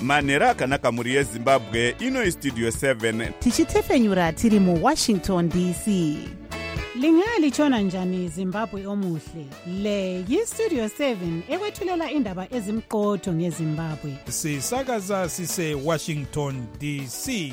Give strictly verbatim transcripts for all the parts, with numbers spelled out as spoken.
manhero akanaka mhuri yezimbabwe. Ino istudio seven tichitefenyura tiri muwashington D C. Lingalitshona njani Zimbabwe omuhle? Le yistudio seven ekwethulela indaba ezimqotho ngeZimbabwe. Sisakaza sise Washington D C.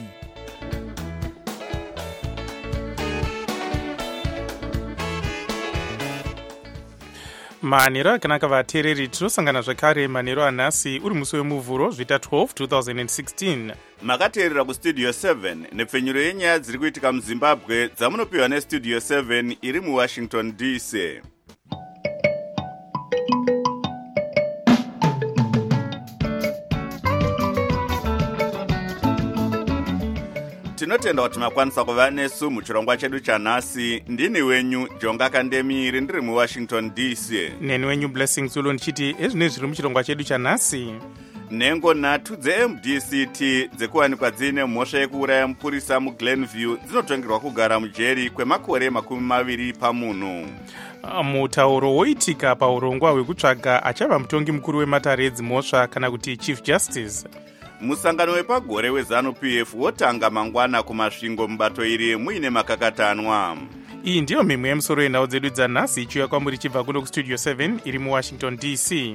manhero akanaka vateereri, tinosangana zvakare manhero anhasi uri musi wemuvhuro zvita twelve twenty sixteen. makateerera kustudio seven nepfenyuro yenyaya dziri kuitika muzimbabwe dzamunopiwa nestudio seven iri muwashington D C. tinotenda kuti makwanisa kuva nesu muchirongwa chedu chanhasi. Ndini wenyu Jonga Kandemiri, ndiri muwashington D C. neni wenyu Blessing Zulu ndichiti ezvine zviri muchirongwa chedu chanhasi. nhengo nhatu dze-M D C T dzekuwanikwa dziine mhosva yekuuraya mupurisa muGlenview dzinotongerwa kugara mujeri kwemakore makumi maviri pamunhu. mutauro woitika paurongwa hwekutsvaga achava mutongi mukuru wematare edzimhosva kana kuti chief justice. musangano wepagore weZANU-P F wotanga mangwana kumasvingo mubato iri muine makakatanwa. iyi ndiyo mhemwe yemusoro yenhau dzedu dzanhasi ichiuya kwamuri chibva kuno kustudio seven iri muwashington D C.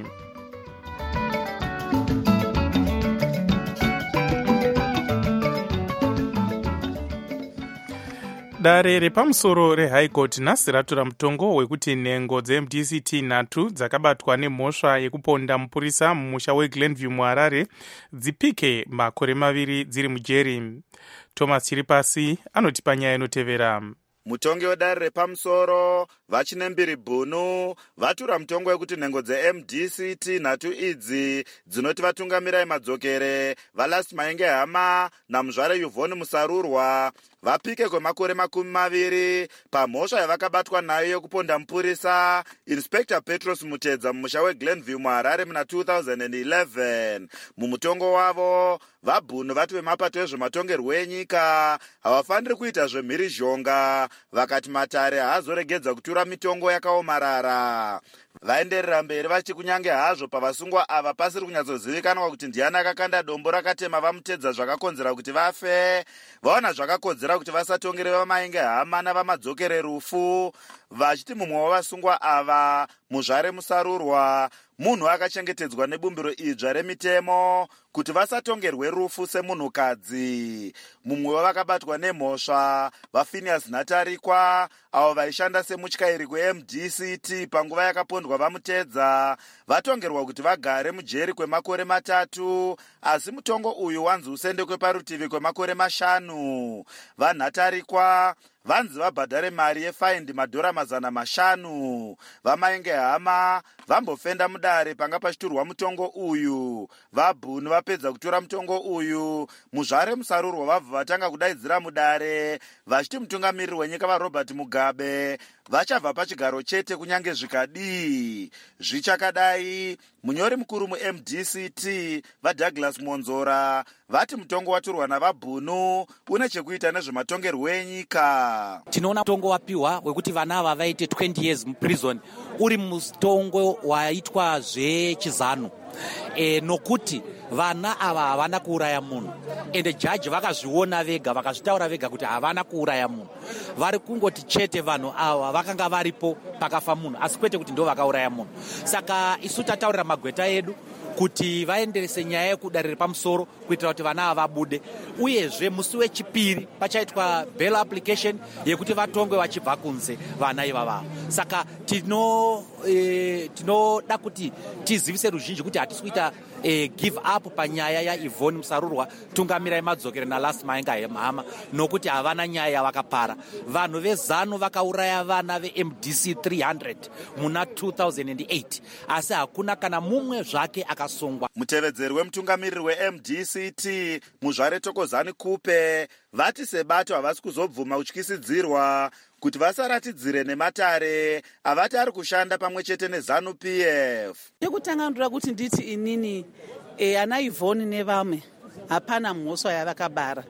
dare repamusoro rehigh court nhasi ratora mutongo wekuti nhengo dze-M D C T nhatu dzakabatwa nemhosva yekuponda mupurisa mumusha weGlenview muHarare dzipike makore maviri dziri mujeri. Thomas Chiripasi anotipa nyaya inotevera. mutongi wedare repamusoro vachinembiri bunu vatura mutongo wekuti nhengo dze-M D C T nhatu idzi dzinoti vatungamirai madzokere vaLast Maenge Hama namuzvare Yvonne Musarurwa vapike kwemakore makumi maviri pamhosva yavakabatwa nayo yekuponda mupurisa Inspector Petros Mutedza mumusha weGlenview muHarare muna two thousand eleven. mumutongo wavo vabhunu vati vemapato ezvematongerwo enyika havafaniri kuita zvemhirizhonga, vakati matare haazoregedza kutura mitongo yakaomarara. vaenderera mberi vachiti kunyange hazvo pavasungwa ava pasiri kunyatsozivikanwa kuti ndiani akakanda dombo rakatema vamutedza zvakakonzera kuti vafe, vaona zvakakodzera kuti vasatongere vaMaenge Hama navamadzokere rufu, vachiti mumwe wavasungwa ava muzvare Musarurwa munhu akachengetedzwa nebumbiro idzva remitemo kuti vasatongerwe rufu semunhukadzi. mumwe wavakabatwa nemhosva vaPhineas Natarikwa avo vaishanda semutyairi kwe-M D C T panguva yakapondwa vamutedza vatongerwa kuti vagare mujeri kwemakore matatu, asi mutongo uyu wanzi usendekwe parutivi kwemakore mashanu. vaNatarikwa vanzi vabhadhare mari yefaindi madhora mazana mashanu. vaMaenge Hama vambofenda mudare panga pachiturwa mutongo uyu. vabhunu vapedza kutora mutongo uyu muzvare Musarurwa vabva vatanga kudaidzira mudare vachiti mutungamiriri wenyika vaRobert Mugabe vachabva pachigaro chete kunyange zvikadii. zvichakadai munyori mukuru mu-M D C T vaDouglas Monzora vati mutongo waturwa navabhunu une chekuita nezvematongerwo enyika. tinoona mutongo wapiwa wekuti vana ava vaite twenty years muprison uri mutongo waitwa zvechizano e, nokuti vana ava havana kuuraya munhu ende jaji vakazviona vega vakazvitaura vega kuti havana kuuraya munhu. vari kungoti chete vanhu ava vakanga varipo pakafa munhu asi kwete kuti ndo vakauraya munhu. saka isu tataurira magweta edu kuti vaenderese nyaya yekudare repamusoro kuitira kuti vana ava vabude, uyezve musi wechipiri pachaitwa bail application yekuti vatongwe vachibva kunze vana ivava. saka tino e, tinoda kuti tizivise ruzhinji kuti hatisi kuita e, give up panyaya yaYvonne Musarurwa tungamirai madzokere naLast Maenge Hama nokuti havana nyaya yavakapara. vanhu vezano vakauraya vana ve-M D C three hundred muna two thousand eight asi hakuna kana mumwe zvake akasungwa. mutevedzeri wemutungamiriri we-M D C T muzvare Tokozani Kupe vati sebato havasi kuzobvuma kutyisidzirwa kuti vasaratidzire nematare avati ari kushanda pamwe chete neZANU-P F. Ndikutanga ndira kuti nditi inini e, ana Yvonne nevamwe hapana mhosva yavakabara.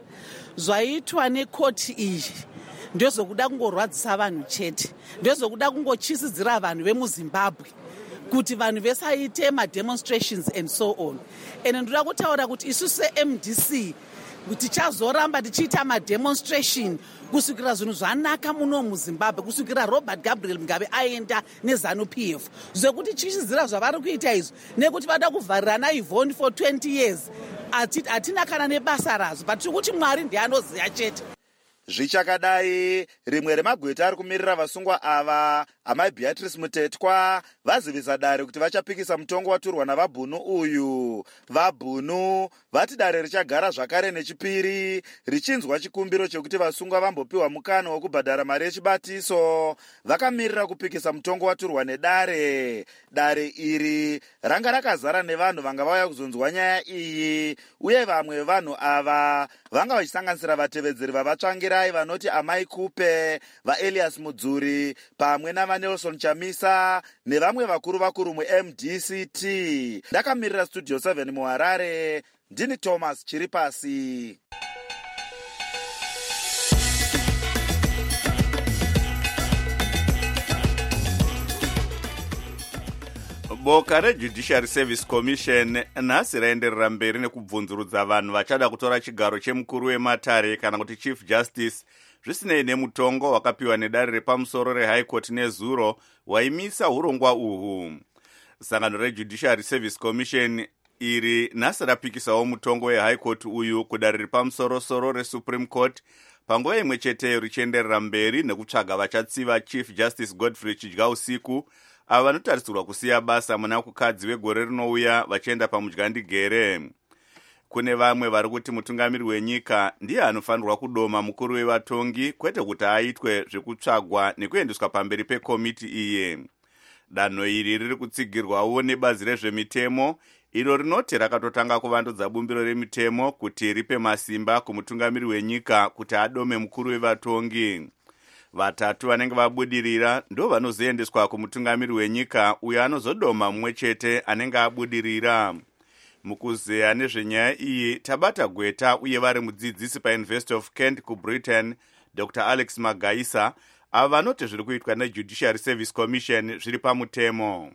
zvaitwa nekoti iyi ndozokuda kungorwadzisa vanhu chete, ndozokuda kungochisidzira vanhu vemuZimbabwe kuti vanhu vesaite mademonstrations and so on. Ende ndoda kutaura kuti isu se-M D C tichazoramba tichiita mademonstration kusukira zvinhu zvanaka muno muzimbabwe, kusukira Robert Gabriel Mugabe aenda neZanu-P F, zvekuti chichizira zvavari kuita izvo nekuti vada kuvharira naIvhoni for twenty years. Hatina kana nebasa razvo, but tiri kuti Mwari ndiye anoziya chete. Zvichakadai, rimwe remagweta ari kumirira vasungwa ava, amai Beatrice Mutetwa, vazivisa dare kuti vachapikisa mutongo waturwa navabhunu uyu. Vabhunu vati dare richagara zvakare nechipiri, richinzwa chikumbiro chekuti vasungwa vambopiwa mukana wokubhadhara mari yechibatiso. Vakamirira kupikisa mutongo waturwa nedare. Dare iri ranga rakazara nevanhu vanga vauya kuzonzwa nyaya iyi, uye vamwe vevanhu ava vanga vachisanganisira vatevedzeri vavatsvangirai vanoti Amai Kupe, vaElias Mudzuri pamwe navaNelson Chamisa nevamwe vakuru vakuru mu-M D C T. Ndakamirira Studio seven muHarare, ndini Thomas Chiripasi. Boka reJudiciary Service Commission nhasi raenderera mberi nekubvunzurudza vanhu vachada kutora chigaro chemukuru wematare kana kuti Chief Justice zvisinei nemutongo wakapiwa nedare repamusoro reHigh Court nezuro waimisa urongwa uhu. Sangano reJudiciary Service Commission iri nhasi rapikisawo mutongo weHigh Court uyu kudare repamusoro-soro reSupreme Court, panguva imwe cheteyo richienderera mberi nekutsvaga vachatsiva Chief Justice Godfrey Chidyausiku ava vanotarisirwa kusiya basa muna kukadzi wegore rinouya vachienda pamudyandegere. Kune vamwe vari kuti mutungamiri wenyika ndiye anofanirwa kudoma mukuru wevatongi, kwete kuti aitwe zvekutsvagwa nekuendeswa pamberi pekomiti iye. Danho iri riri kutsigirwawo nebazi rezvemitemo, iro rinoti rakatotanga kuvandudza bumbiro remitemo kuti ripe masimba kumutungamiri wenyika kuti adome mukuru wevatongi. Vatatu vanenge vabudirira ndo vanozoendeswa kumutungamiri wenyika uyo anozodoma mumwe chete anenge abudirira. Mukuzeya nezvenyaya iyi tabata gweta uye vari mudzidzisi paUniversity of Kent kuBritain, Doctor Alex Magaisa, ava vanoti zviri kuitwa neJudiciary Service Commission zviri pamutemo.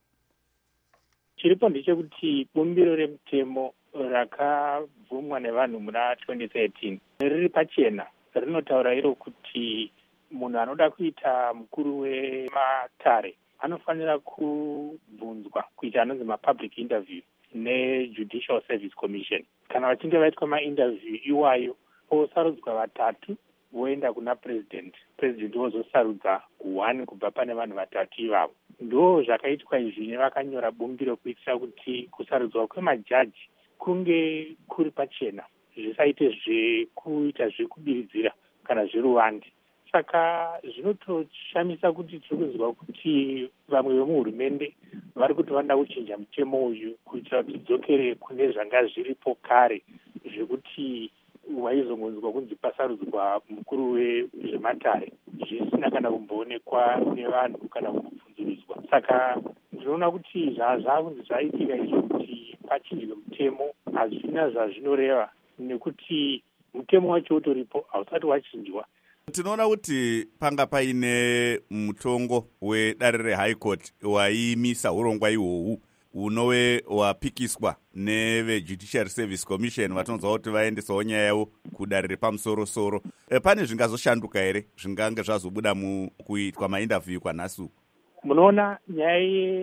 Chiripo ndechekuti bumbiro remutemo rakabvumwa nevanhu muna twenty thirteen riri pachena, rinotaura iro kuti munhu anoda kuita mukuru wematare anofanira kubvunzwa kuita anonzi mapublic interview neJudicial Service Commission. Kana vachinge vaitwa mainterview iwayo, osarudzwa vatatu voenda kuna president, president wozosarudza one kubva pane vanhu vatatu ivavo. Ndo zvakaitwa izvi nevakanyora bumbiro kuitira kuti kusarudzwa kwemajaji kunge kuri pachena, zvisaite zvekuita zvekubiridzira kana zveruvande. Saka zvinotoshamisa kuti tiri kuzwa kuti vamwe vemuhurumende vari kuti vanoda kuchinja mutemo uyu kuitira kuti dzokere kune zvanga zviripo kare zvekuti waizongonzwa kunzi pasarudzwa mukuru wezvematare zvisina kana kumboonekwa nevanhu kana kubvunzurudzwa. Saka ndinoona kuti zvazvakunzi zvaitika izvo kuti pachinjwe mutemo hazvina zvazvinoreva, nekuti mutemo wacho utoripo hausati wachinjwa. Tinoona kuti panga paine mutongo wedare reHigh Court waimisa urongwa ihwohwu unove wapikiswa neveJudiciary Service Commission vatonzwa kuti vaendesawo nyaya yavo kudare repamusoro-soro. E, pane zvingazoshanduka here zvingange zvazobuda mukuitwa mainterview kwanhasi? Munoona nyaya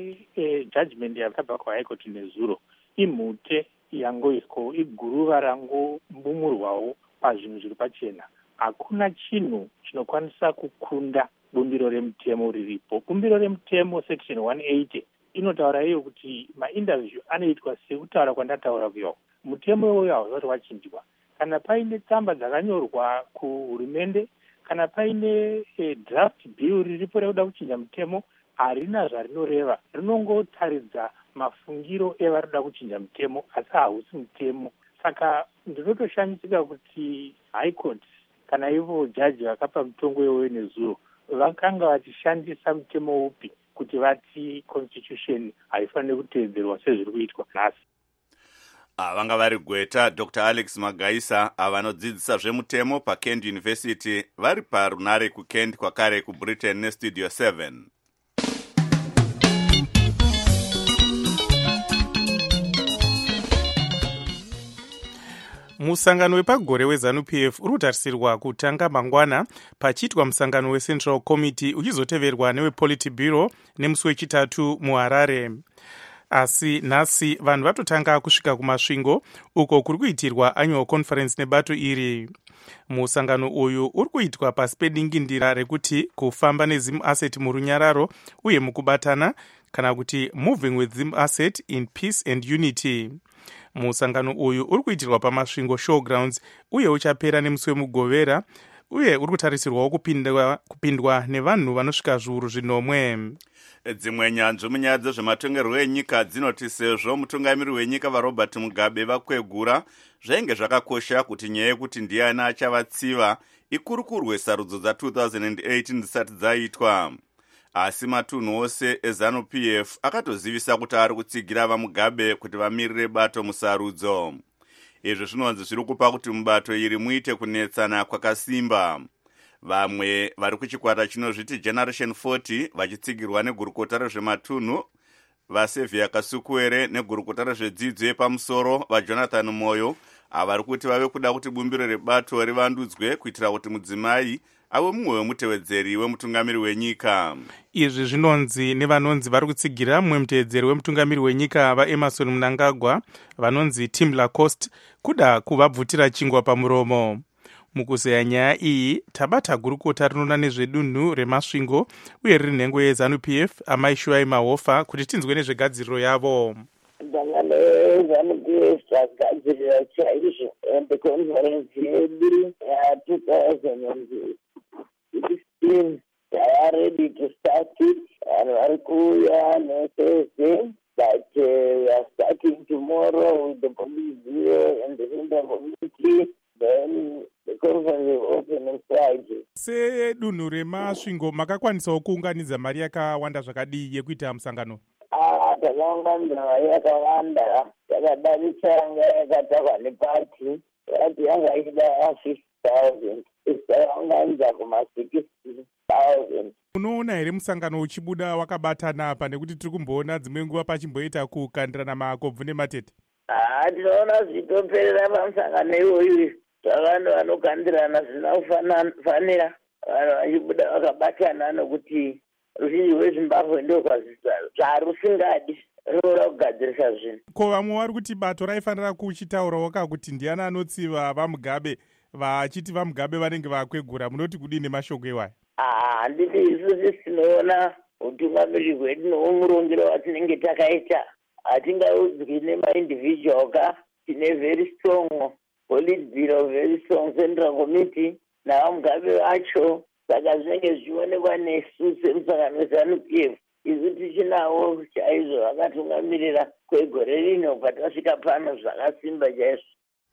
yejudgment yakabva kwaHigh Court nezuro imhute yangoiswawo, iguruva rangombumurwawo pazvinhu zviri pachena. Hakuna chinhu chinokwanisa kukunda bumbiro remutemo riripo. Bumbiro remutemo section one eighty inotaura iyo kuti mainterview anoitwa sekutaura kwandataura kuyo. Mutemo uyo hausati wachinjwa. Kana paine tsamba dzakanyorwa kuhurumende, kana paine e, draft bill riripo rekuda kuchinja mutemo, harina zvarinoreva. Rinongotaridza mafungiro evari kuda kuchinja mutemo, asi hausi mutemo. Saka ndinotoshamisika kuti High Court kana ivo jaji vakapa mutongo iwoyo nezuro vakanga vachishandisa mutemo upi kuti vati constitution haifaniri kuteedzerwa sezviri kuitwa nhasi. Vanga vari gweta Doctor Alex Magaisa avanodzidzisa zvemutemo paKent University vari parunare kuKent kwakare kuBritain neStudio seven. Musangano wepagore weZANU-P F uri kutarisirwa kutanga mangwana pachiitwa musangano weCentral Committee uchizoteverwa newePolitburo nemusi wechitatu muHarare. Asi nhasi vanhu vatotanga kusvika kumasvingo uko kuri kuitirwa annual conference nebato iri. Musangano uyu uri kuitwa pasi pedingindira rekuti kufamba neZim Asset murunyararo uye mukubatana, kana kuti moving with Zim Asset in peace and unity. Musangano uyu uri kuitirwa pamasvingo showgrounds uye uchapera nemusi wemugovera, uye uri kutarisirwawo kupindwa, kupindwa nevanhu vanosvika zviuru zvinomwe. Dzimwe nyanzvi munyaya dzezvematongerwo enyika dzinoti sezvo mutungamiri wenyika vaRobert Mugabe vakwegura, zvainge zvakakosha kuti nyaya yekuti ndiani achavatsiva ikurukurwe sarudzo dza-two thousand eighteen dzisati dzaitwa. Asi matunhu ose eZANU-P F akatozivisa kuti ari kutsigira vaMugabe kuti vamirire bato musarudzo. Izvi zvinonzi zviri kupa kuti mubato iri muite kunetsana kwakasimba. Vamwe vari kuchikwata chinozviti Generation forty vachitsigirwa negurukota rezvematunhu vaSevia Kasukuwere negurukota rezvedzidzo yepamusoro vaJonathan Moyo avari kuti vave kuda kuti bumbiro rebato rivandudzwe kuitira kuti mudzimai ave mumwe wemutevedzeri wemutungamiri wenyika. Izvi zvinonzi nevanonzi vari kutsigira mumwe mutevedzeri wemutungamiri wenyika vaEmerson Mnangagwa vanonzi Tim Lacoste kuda kuvabvutira chingwa pamuromo. Mukuzeya nyaya iyi tabata gurukota rinoona nezvedunhu remasvingo uye riri nhengo yeZANU-P F Amai Shuai Mahofa kuti tinzwe nezvegadziriro yavo. Sangano yeZANU-P F tagadzirira chaizvo ende konferensi yedu ya-two thousand sixteen tava ready to start it. Vanhu vari kuuya neThursday, but uh, we are starting tomorrow with the Politburo and the Central Committee. Then the conference will open on Friday. Sedunhu remasvingo makakwanisawo kuunganidza mari yakawanda zvakadii yekuita musangano? Ah, takaunganidza mari yakawanda. Takadavisa yanga yakatakwa nepati yati yanga ichida fifty thousand. Takaunganidza kuma-sixty thousand. Unoona here musangano uchibuda wakabatana apa, nekuti tiri kumboona dzimwe nguva pachimboita kukandirana makobvu nematete? Ah, tinoona zvitoperera pamusangano iwoyu. Vanhu vanokandirana zvina kufanira, vanhu vachibuda vakabatana nokuti ruzhinji rweZimbabwe ndo zvarusingadi runoda kugadzirisa zvinhu. Ko vamwe vari kuti bato raifanira kuchitaurawo kakuti ndiani anotsiva vaMugabe vachiti vaMugabe vanenge vakwegura, munoti kudii nemashoko iwaya? Ah, handiti isusu tinoona utungamiri hwedu noumurongero watinenge takaita hatingaudzwi nemaindividual ka. Tine very strong Politburo, very strong Central Committee navaMugabe vacho, saka zvinenge zvichionekwa nesu semusangano weZANU-P F isu tichinawo chaizvo vakatungamirira kwegore rino patasvika pano zvakasimba chaizvo.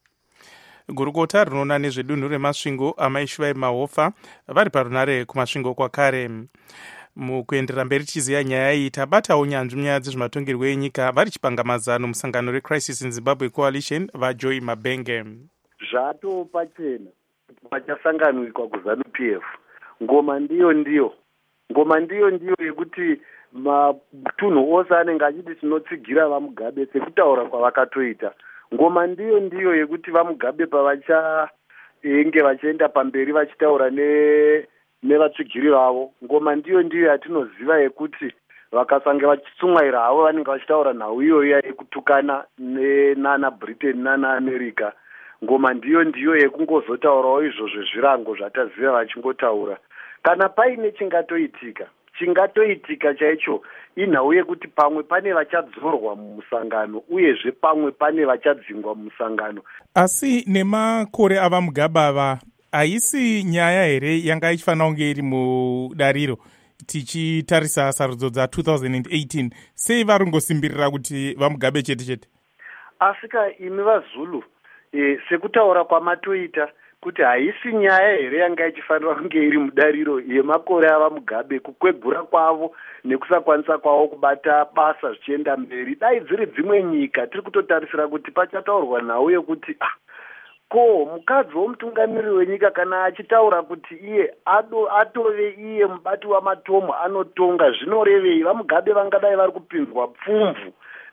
Gurukota rinoona nezvedunhu remasvingo Amai Shuai Mahofa vari parunare kumasvingo kwakare. Mukuendera mberi tichiziva nyaya iyi tabatawo nyanzvi munyaya dzezvematongerwo enyika vari chipanga mazano musangano reCrisis in Zimbabwe Coalition vaJoy Mabenge. Zvato pachena pachasanganwikwa kuZANU-P F. Ngoma ndiyo ndiyo ngoma ndiyo ndiyo yekuti matunhu ose anenge achiti tinotsigira vaMugabe sekutaura kwavakatoita. Ngoma ndiyo ndiyo yekuti vaMugabe pavachaenge vachienda pamberi vachitaura ne nevatsvigiri vavo. Ngoma ndiyo ndiyo yatinoziva yekuti vakasange vachitsumwaira havo vanenge vachitaura nhau iyoyo yekutukana nana Britain nana America. Ngoma ndiyo ndiyo yekungozotaurawo izvozvo zvirango zvataziva vachingotaura. Kana paine chingatoitika chingatoitika chaicho inhau yekuti pamwe pane vachadzorwa mumusangano uyezve pamwe pane vachadzingwa mumusangano. Asi nemakore avaMugabe ava haisi nyaya here yanga ichifanira kunge iri mudariro tichitarisa sarudzo dza-two thousand eighteen? Sei vari kungosimbirira kuti vaMugabe chete chete? Asika imi vaZulu e, sekutaura kwamatoita kuti haisi nyaya here yanga ichifanira kunge iri mudariro yemakore avaMugabe, kukwegura kwavo nekusakwanisa kwavo kubata basa zvichienda mberi. Dai dziri dzimwe nyika tiri kutotarisira kuti pachataurwa nhau yekuti ah, ko mukadzi womutungamiri wenyika kana achitaura kuti iye ado atove iye mubati wamatomo anotonga, zvinorevei? vaMugabe vangadai vari kupinzwa pfumvu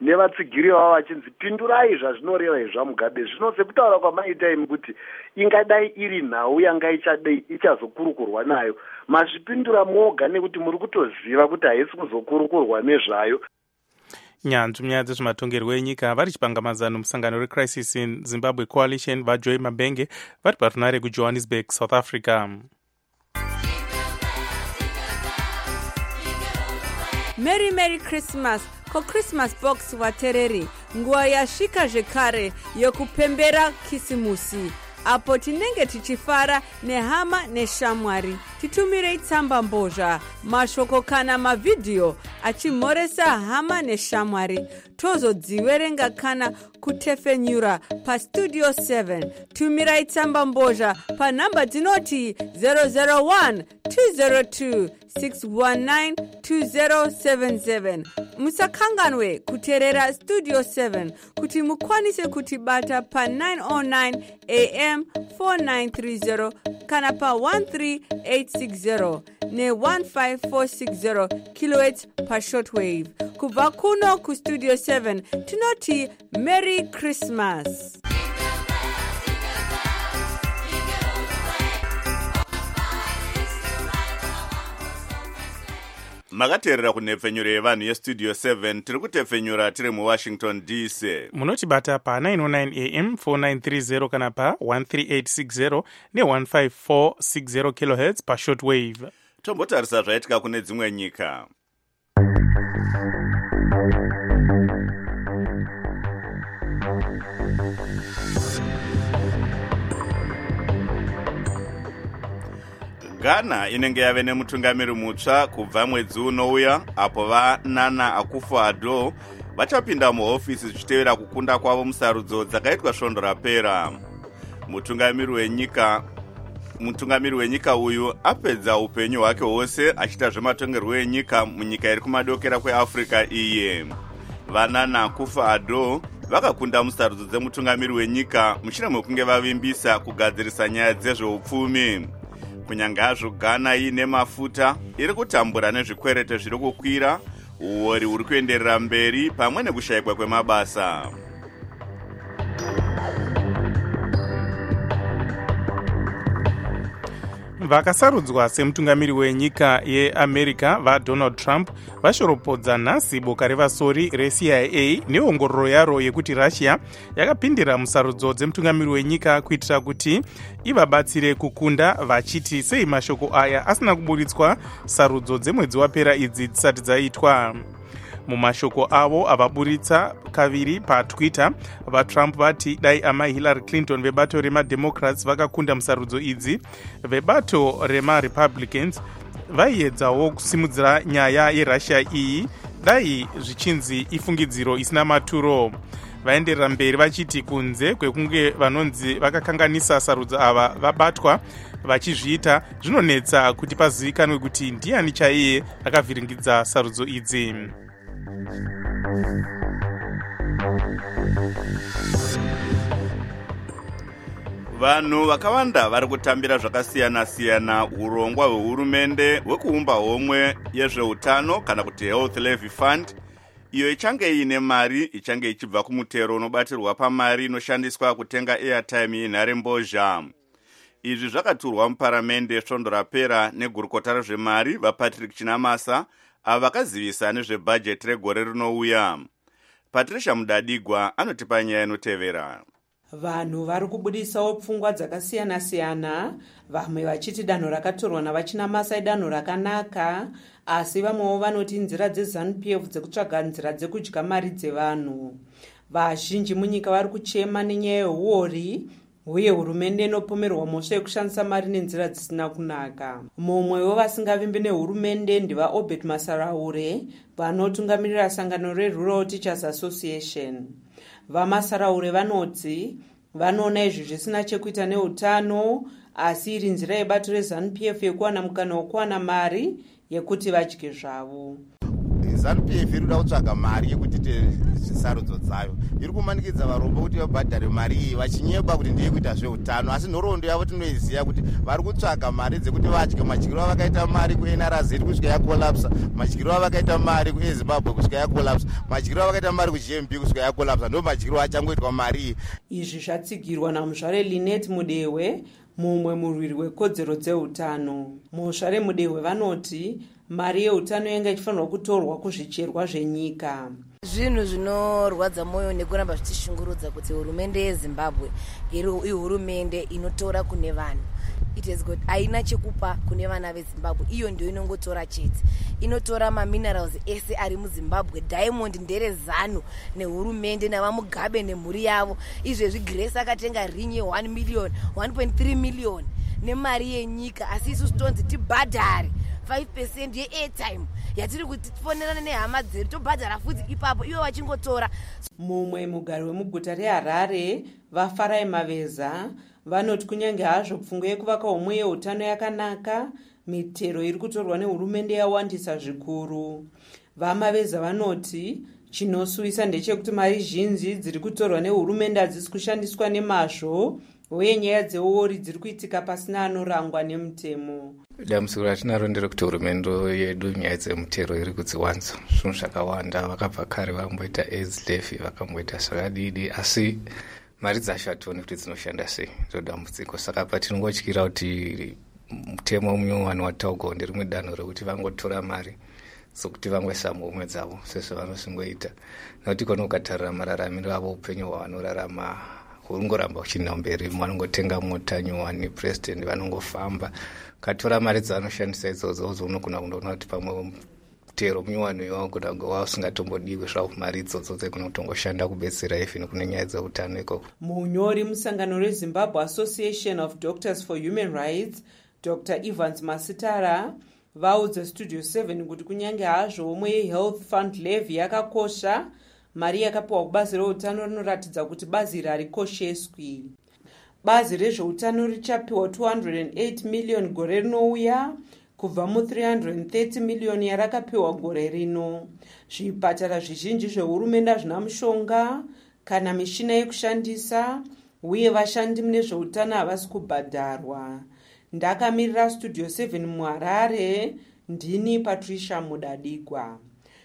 nevatsigiri vavo vachinzi pindurai zvazvinoreva izvamugabe. Zvino sekutaura kwamaita imi kuti ingadai iri nhau yanga ichadei ichazokurukurwa nayo, mazvipindura moga nekuti muri kutoziva kuti haisi kuzokurukurwa nezvayo. Nyanzvi munyaya dzezvematongerwo enyika vari chipangamazano musangano recrisis in Zimbabwe Coalition vaJoy Mabenge vari parunare kuJohannesburg, South Africa. Merry Merry Christmas ko Christmas box watereri, nguva yasvika zvekare yekupembera kisimusi, apo tinenge tichifara nehama neshamwari. Titumirei tsamba mbozha, mashoko kana mavidhiyo achimhoresa hama neshamwari. Tozodziverenga kana kutefenyura pa Studio seven. Tumirai tsamba mbozha pa namba dzinoti zero zero one two zero two six one nine two zero seven seven. Musakanganwe kuterera Studio seven kuti mukwanise kutibata pa nine oh nine A M four nine three zero kana pa one three eight six zero ne one five four six zero kilohertz pa shortwave. Kubva kuno ku Studio seven tinoti Merry Christmas. Makateerera kunhepfenyuro yevanhu yestudio seven tiri kutepfenyura tiri muWashington D C. Munotibata pa nine oh nine A M four nine three zero kana pa one three eight six zero ne one five four six zero kilohertz pa shortwave. Tombotarisa zvaitika kune dzimwe nyika. Ghana inenge yave nemutungamiri mutsva kubva mwedzi unouya, apo vaNana Akufo-Addo vachapinda muhofisi zvichitevera kukunda kwavo musarudzo dzakaitwa svondo rapera. Mutungamiri wenyika mutungamiri wenyika uyu apedza upenyu hwake hwose achiita zvematongerwo enyika munyika iri kumadokera kweAfrica iye. VaNana Akufo-Addo vakakunda musarudzo dzemutungamiri wenyika mushure mekunge vavimbisa kugadzirisa nyaya dzezveupfumi. Kunyangazvo Ghana ine mafuta iri kutambura nezvikwerete zviri kukwira, uori huri kuenderera mberi pamwe nekushayikwa kwemabasa. Vakasarudzwa semutungamiri wenyika yeAmerica vaDonald Trump vashoropodza nhasi boka revasori reC I A neongororo yaro yekuti Russia yakapindira musarudzo dzemutungamiri wenyika kuitira kuti ivabatsire kukunda, vachiti sei mashoko aya asina kuburitswa sarudzo dzemwedzi wapera idzi dzisati dzaitwa. Mumashoko avo avaburitsa kaviri paTwitter, vaTrump vati dai amai Hillary Clinton vebato remademocrats vakakunda musarudzo idzi, vebato remaRepublicans vaiedzawo kusimudzira nyaya yeRussia iyi dai zvichinzi ifungidziro isina maturo. Vaenderera mberi vachiti kunze kwekunge vanonzi vakakanganisa sarudzo ava vabatwa vachizviita, zvinonetsa kuti pazivikanwe kuti ndiani chaiye akavhiringidza sarudzo idzi. Vanhu vakawanda vari kutambira zvakasiyana-siyana urongwa hwehurumende hwekuumba homwe yezveutano kana kuti Health Levy Fund, iyo ichange ine mari ichange ichibva kumutero unobatirwa pamari inoshandiswa kutenga airtime yenharembozha. Izvi zvakaturwa muparamende svondo rapera negurukota rezvemari vaPatrick Chinamasa ava vakazivisa nezvebhajeti regore rinouya. Patricia Mudadigwa anotipa nyaya inotevera. Vanhu vari kubudisawo pfungwa dzakasiyana-siyana, vamwe vachiti danho rakatorwa navaChinamasa idanho rakanaka, asi vamwewo vanoti nzira dzeZANU-P F dzekutsvaga nzira dzekudya mari dzevanhu. Vazhinji munyika vari kuchema nenyaya yeuori uye hurumende inopomerwa mhosva yekushandisa mari nenzira dzisina kunaka. Mumwe wevasingavimbi nehurumende ndivaObert Masaraure vanotungamirira sangano reRural Teachers Association. VaMasaraure vanoti vanoona izvi zvisina chekuita neutano, asi iri nzira yebato reZANU-P F yekuwana mukana wekuwana mari yekuti vadye zvavo. ZANU P F iri kuda kutsvaga mari yekuti sarudzo dzayo, iri kumanikidza varombo kuti vabhadhare mari iyi vachinyeba kuti ndeye kuita zveutano, asi nhoroondo yavo tinoiziva kuti vari kutsvaga mari dzekuti vadye madyiro avakaita mari kuN R Z kusvika yakolapsa, madyiro avakaita mari kuZimbabwe kusvika yakolapsa, madyiro avakaita mari kuG M B kusvika yakolapsa, ndo madyiro achangoitwa mari iyi. Izvi zvatsigirwa namuzvare Linet Mudehwe, mumwe murwiri wekodzero dzeutano. Muzvare Mudehwe vanoti mari yeutano yanga ichifanirwa kutorwa kuzvicherwa zvenyika. Zvinhu zvinorwadza mwoyo nekuramba zvichishungurudza kuti hurumende yeZimbabwe iri hurumende inotora kune vanhu. It has got aina chekupa kune vana veZimbabwe, iyo ndio inongotora chete. Inotora maminerals ese ari muZimbabwe, diamond ndere ZANU nehurumende navamugabe nemhuri yavo. Izvezvi Grace akatenga rinye one million, one point three million nemari yenyika, asi isu tonzi tibhadhare five percent ye-airtime yatiri kuti tifonerane nehama dzedu tobhadhara futi ipapo ivo vachingotora. Mumwe mugari wemuguta reHarare vaFarai Maveza vanoti kunyange hazvo pfungwa yekuvaka homwe yeutano yakanaka, mitero iri kutorwa nehurumende yawandisa zvikuru. VaMaveza vanoti chinosuwisa ndechekuti mari zhinji dziri kutorwa nehurumende hadzisi kushandiswa nemazvo, uye nyaya dzeori dziri kuitika pasina anorangwa nemutemo. Dambudziko ratinaro nderekuti hurumende yedu nyaya dzemutero iri kudziwanza zvinhu zvakawanda. Vakabva kare vakamboita AIDS levy, vakamboita zvakadidi, asi mari dzacho hationi kuti dzinoshanda sei. Ndodambudziko. Saka patinongotyira kuti mutemo munyowani wataugwa nderimwe danho rekuti vangotora mari sokuti vangoisa muhomwe dzavo sezvo vanosingoita, nokuti kono ukatarira mararamiro avo upenyu hwavanorarama hurongoramba huchienda mberi. Vanongotenga mota nyowani, president vanongofamba, katora mari dzavanoshandisa idzodzo unogona kundoona kuti pamwe mutero munyowani wagona kunge wasingatombodiwi zvavo mari idzodzo dzegona kutongoshanda kubetsera even kune nyaya dzeutano ikoko. Munyori musangano reZimbabwe Association of Doctors for Human Rights, Doctor Evans Masitara, vaudza Studio seven kuti kunyange hazvo omwe yeHealth Fund Levy yakakosha, mari yakapiwa kubazi reutano rinoratidza kuti bazi iri harikosheswi. Bazi rezveutano richapiwa two hundred eight million gore rinouya kubva mu three hundred thirty million yarakapiwa gore rino. Zvipatara zvizhinji zvehurumende hazvina mushonga kana mishina yekushandisa, uye vashandi mune zveutano havasi kubhadharwa. Ndakamirira Studio seven muHarare, ndini Patricia Mudadigwa.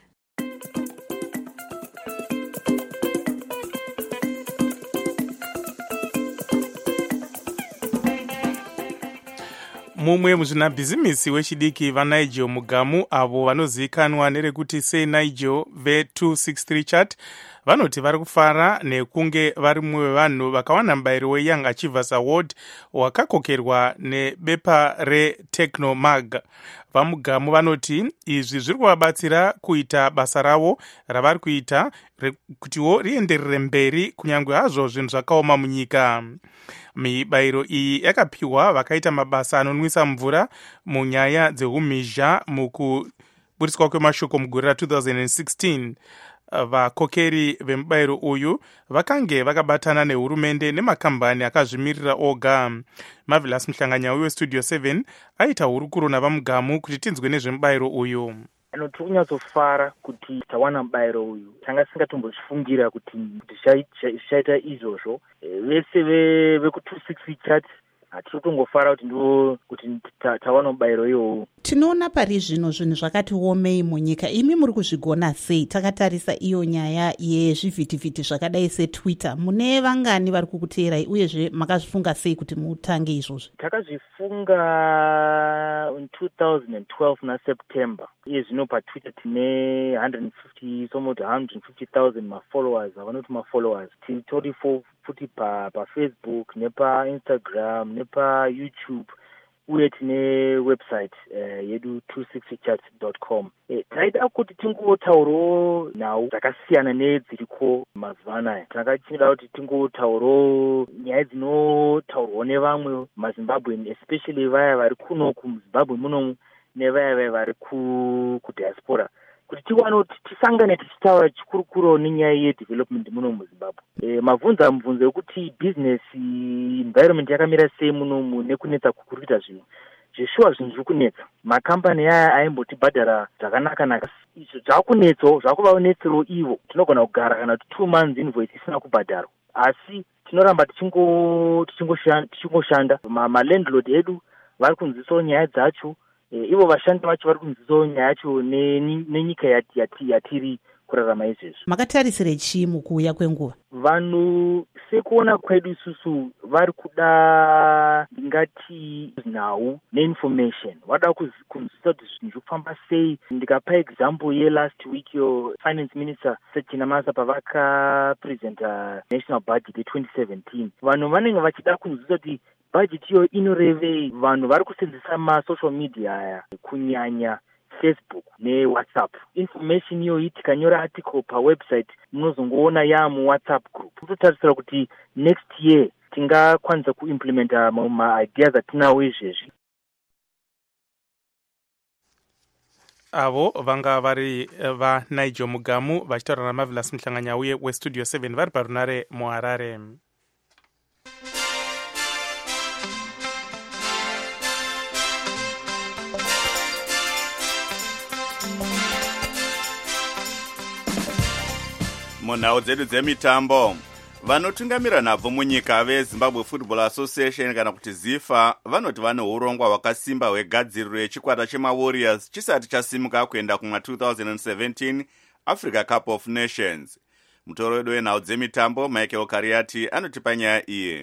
Mumwe muzvinabhizimisi wechidiki vaNigel Mugamu avo vanozivikanwa nerekuti seNigel ve two sixty-three chat vanoti vari kufara nekunge vari mumwe wevanhu vakawana mubayiro weYoung Achievers Award wakakokerwa nebepa reTechnoMag. VaMugamu vanoti izvi zviri kuvabatsira kuita basa ravo ravari kuita kutiwo rienderere mberi kunyange hazvo zvinhu zvakaoma munyika. Mibayiro iyi yakapiwa vakaita mabasa anonwisa mvura munyaya dzeumhizha mukuburiswa kwemashoko mugore ra two thousand sixteen. Vakokeri vemubayiro uyu vakange vakabatana nehurumende nemakambani akazvimirira oga. Marvelous Muhlanganyauyi weStudio seven aita hurukuro navaMugamu kuti tinzwe nezvemubayiro uyu. Ano tiri kunyatsofara kuti tawana mubayiro uyu, tanga tisingatombofungira kuti zvichaita izvozvo. Vese veku two sixty chat hatitotongofara kuti ndo kuti tawana mubayiro iwowo. Tinoona pari zvino zvinhu zvakati omei munyika, imi muri kuzvigona sei? Takatarisa iyo nyaya yezvivhitivhiti zvakadai seTwitter, mune vangani vari kukuteerai uyezve makazvifunga sei kuti mutange izvozvo? Takazvifunga in two thousand twelve naSeptember. Iye zvino paTwitter tine one hundred fifty somewhat one hundred fifty thousand mafollowers, avanoti mafollowers. Titori futi pa paFacebook nepaInstagram nepaYouTube, uye tine website uh, yedu two sixty chat dot com. E, taida kuti tingotaurawo nhau dzakasiyana nedziriko mazuva anaya. Takachida kuti tingotaurawo nyaya dzinotaurwa nevamwe maZimbabwean, especially vaya vari kuno kuZimbabwe muno nevaya vaya vari kudiaspora, kuti tiwane kuti tisangane tichitaura chikurukuru nenyaya yedevelopment muno muZimbabwe. E, mabvunza mubvunzo wekuti business environment yakamira sei munomu nekunetsa kukuruita zvinhu zveshuwa zvinhu zviri kunetsa. Makambani aya aimbotibhadhara zvakanaka-naka. Izvo zvaakunetsawo, zvakuvaonetsero ivo. Tinogona kugara kana kuti two months invoice isina kubhadharwa. Asi tinoramba tichingoshanda. Malandlord edu vari kunzisawo nyaya dzacho. Ivo vashandi vacho vari kunzisawo nyaya yacho nenyika yatiri kurarama izvezvo. Makatarisire chii mukuuya kwenguva? Vanhu sekuona kwedu isusu vari kuda ngati nhau neinformation. Vada kunzisa kuti zvinhu zviri kufamba sei. Ndikapa example ye-last week yo finance minister Sechinamasa pavakapresenta national budget ye-twenty seventeen. Vanhu vanenge vachida kunzisa kuti budget iyo inorevei. Vanhu vari kusenzesa ma-social media aya kunyanya Facebook neWhatsApp. Information iyo itikanyora article pa website munozongoona yamu WhatsApp group. Totarisira kuti next year tingakwanisa kuimplementa ma-ideas atinawo izvezvi. avo vanga vari vaNigel Mugamu vachitaura naMarvelous Mhlanganyauye westudio seven vari parunare muHarare. munhau dzedu dzemitambo, vanotungamira nhabvu munyika veZimbabwe Football Association kana kuti zifa vanoti vane urongwa hwakasimba hwegadziriro yechikwata chemaWarriors chisati chasimuka kuenda kuma two thousand seventeen Africa Cup of Nations. Mutoro wedu wenhau dzemitambo Michael Kariati anotipa nyaya iye.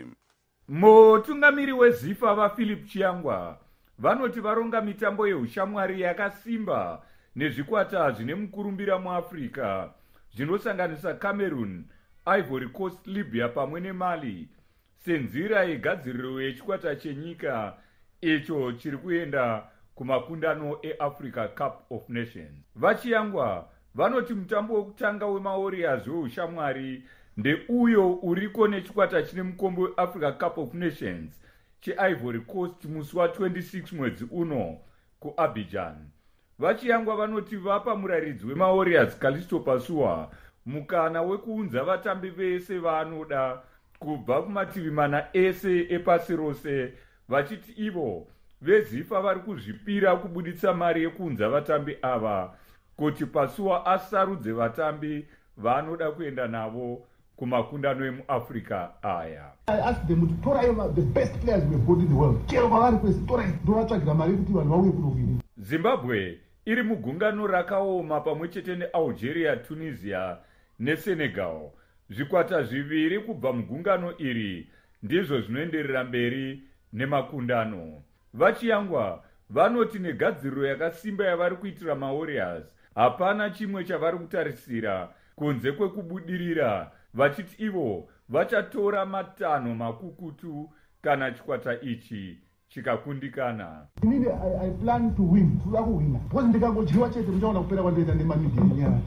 Mutungamiri wezifa vaPhilip Chiangwa vanoti varonga mitambo yeushamwari yakasimba nezvikwata zvine mukurumbira muAfrica zvinosanganisa Cameroon, Ivory Coast, Libya pamwe neMali senzira yegadziriro yechikwata chenyika icho chiri kuenda kumakundano eAfrica Cup of Nations. Vachiangwa vanoti mutambo wekutanga wemaWarriors weushamwari ndeuyo uriko nechikwata chine mukombe weAfrica Cup of Nations cheIvory Coast musi wa-twenty-six mwedzi uno kuAbidjan. Vachiangwa vanoti vapa muraridzi wemaWarriors Callisto Pasua mukana wekuunza vatambi vese vaanoda kubva kumativi mana ese epasi rose, vachiti ivo vezifa vari kuzvipira kubuditsa mari yekuunza vatambi ava kuti Pasua asarudze vatambi vaanoda kuenda navo kumakundano emuAfrica aya. I asked them to tora the best players we have got in the world. Chero pavari kwese tora ndovatsvagira mari yekuti vanhu vauye kunovini. Zimbabwe iri mugungano rakaoma pamwe chete neAlgeria, Tunisia neSenegal. Zvikwata zviviri kubva mugungano iri ndizvo zvinoenderera mberi nemakundano. Vachiangwa vanoti negadziriro yakasimba yavari kuitira maWarriors hapana chimwe chavari kutarisira kunze kwekubudirira, vachiti ivo vachatora matanho makukutu kana chikwata ichi chikakundikana. Inini I, I plan to win, toda kuwina. Because ndikangojiwa chete muchaona kupera kwandoita nemamedia nyaya.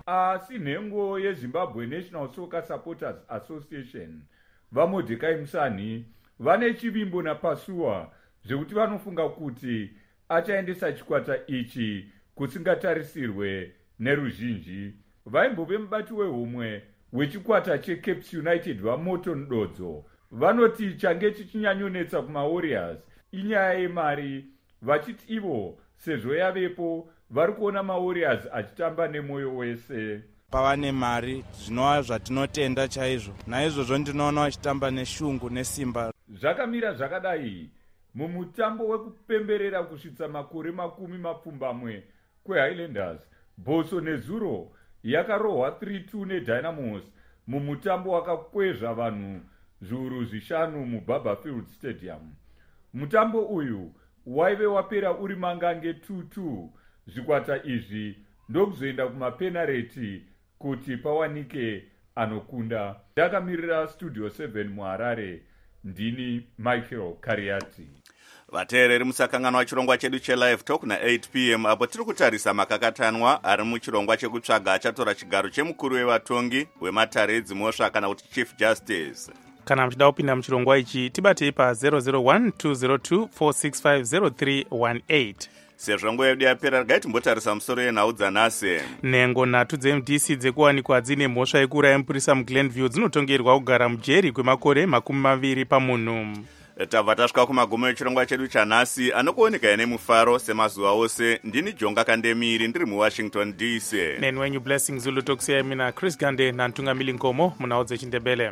Asi nhengo yeZimbabwe National Soccer Supporters Association vaMordecai Musani vane chivimbo naPasua zvekuti vanofunga kuti achaendesa chikwata ichi kusingatarisirwe neruzhinji. Vaimbove mubati wehomwe wechikwata cheCapes United vaMorton Dodzo vanoti change chichinyanyonetsa kumaWarriors inyaya yemari, vachiti ivo sezvo yavepo vari kuona maWarriors achitamba nemwoyo wese. Pava nemari zvinova zvatinotenda chaizvo, naizvozvo ndinoona vachitamba neshungu nesimba. Zvakamira zvakadai mumutambo wekupemberera kusvitsa makore makumi mapfumbamwe kweHighlanders. Boso nezuro yakarohwa three two neDynamos mumutambo wakakwezva vanhu zviuru zvishanu muBarberfield Stadium. Mutambo uyu waive wapera uri mangange two two. Zvikwata izvi ndokuzoenda kumapenareti kuti pawanike anokunda. Ndakamirira studio seven muHarare, ndini Michael Kariati. Vateereri musakanganwa chirongwa chedu chelive talk na eight p m apo tiri kutarisa makakatanwa ari muchirongwa chekutsvaga achatora chigaro chemukuru wevatongi wematare edzimhosva kana kuti chief justice. Kana muchida kupinda muchirongwa ichi tibatei pa zero zero one two zero two four six five zero three one eight. Sezvo nguva yedu yapera, regai timbotarisa musoro yenhau dzanhasi. Nhengo nhatu dzeM D C dzekuwanikwa dzine mhosva yekuuraya mupurisa muGlenview dzinotongerwa kugara mujeri kwemakore makumi maviri pamunhu. tabva tasvika kumagumo echirongwa chedu chanhasi anokuoneka nemufaro semazuva ose. Ndini Jonga Kandemiri ndiri muWashington D C. Neni wenyu Blessing Zulu tokusiyai mina Chris Gande nantungamili nkomo munhau dzechindebele.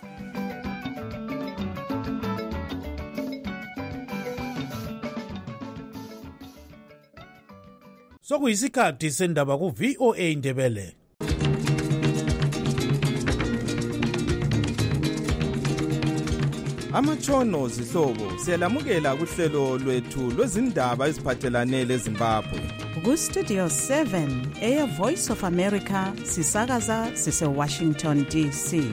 Sokuyisikhathi sendaba ku-V O A Ndebele. Amatshono zihlobo siyalamukela kuhlelo lwethu lwezindaba eziphathelane leZimbabwe. Ku-Studio seven eya Voice of America sisakaza sise-Washington D C.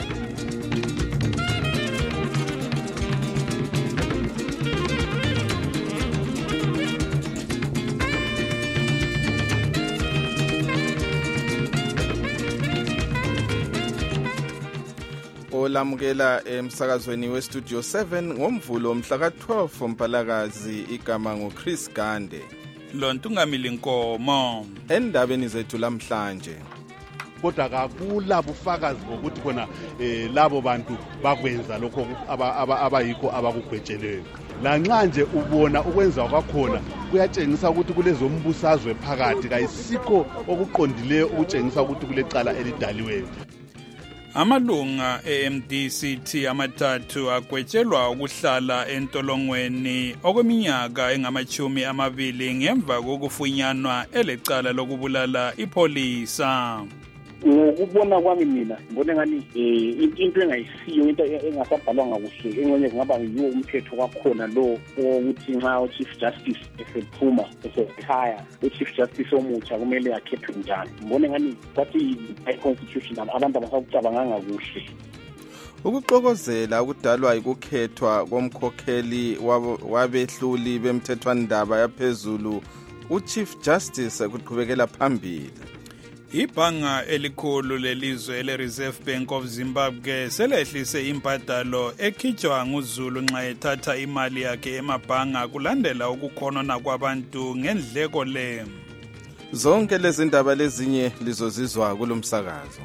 Olamukela emsakazweni we-Studio seven ngomvulo mhla ka-twelve Mpalakazi, igama nguChris Gande. Lontungamili nkomo. Endabeni zethu lamhlanje. Kodwa kakula bufakazi bokuthi khona eh, labo bantu bakwenza lokho abayikho abakugwetsheleyo. Lanxa nje ubona ukwenza kwakhona kuyatshengisa ukuthi kulezo mbusazwe phakathi kayisikho okuqondileyo ukutshengisa ukuthi kulecala elidaliweyo. Amalunga e-M D C T amathathu agwetshelwa ukuhlala entolongweni okweminyaka engamachumi amabili ngemva kokufunyanwa elecala lokubulala ipolisa. Ngokubona kwami mina ngibona ngani into engayisiyo, into engasabhalwanga kuhle, engxenye kungaba yiwo umthetho kwakhona lo ukuthi nxa uChief Justice esephuma esekhaya uChief Justice omutsha kumele akhethwe njani. Ngibona ngani kwathi i-constitution abantu abasakucabanganga kuhle. Ukuxokozela ukudalwa ikukhethwa komkhokheli wabehluli bemthethwandaba yaphezulu uChief Justice kuqhubekela phambili. Ibhanga elikhulu lelizwe le-Reserve Bank of Zimbabwe selehlise imbadalo ekhitshwa nguZulu nxa ethatha imali yakhe emabhanga kulandela ukukhonona kwabantu ngendleko le. Zonke lezi ndaba lezinye lizozizwa kulomsakazo.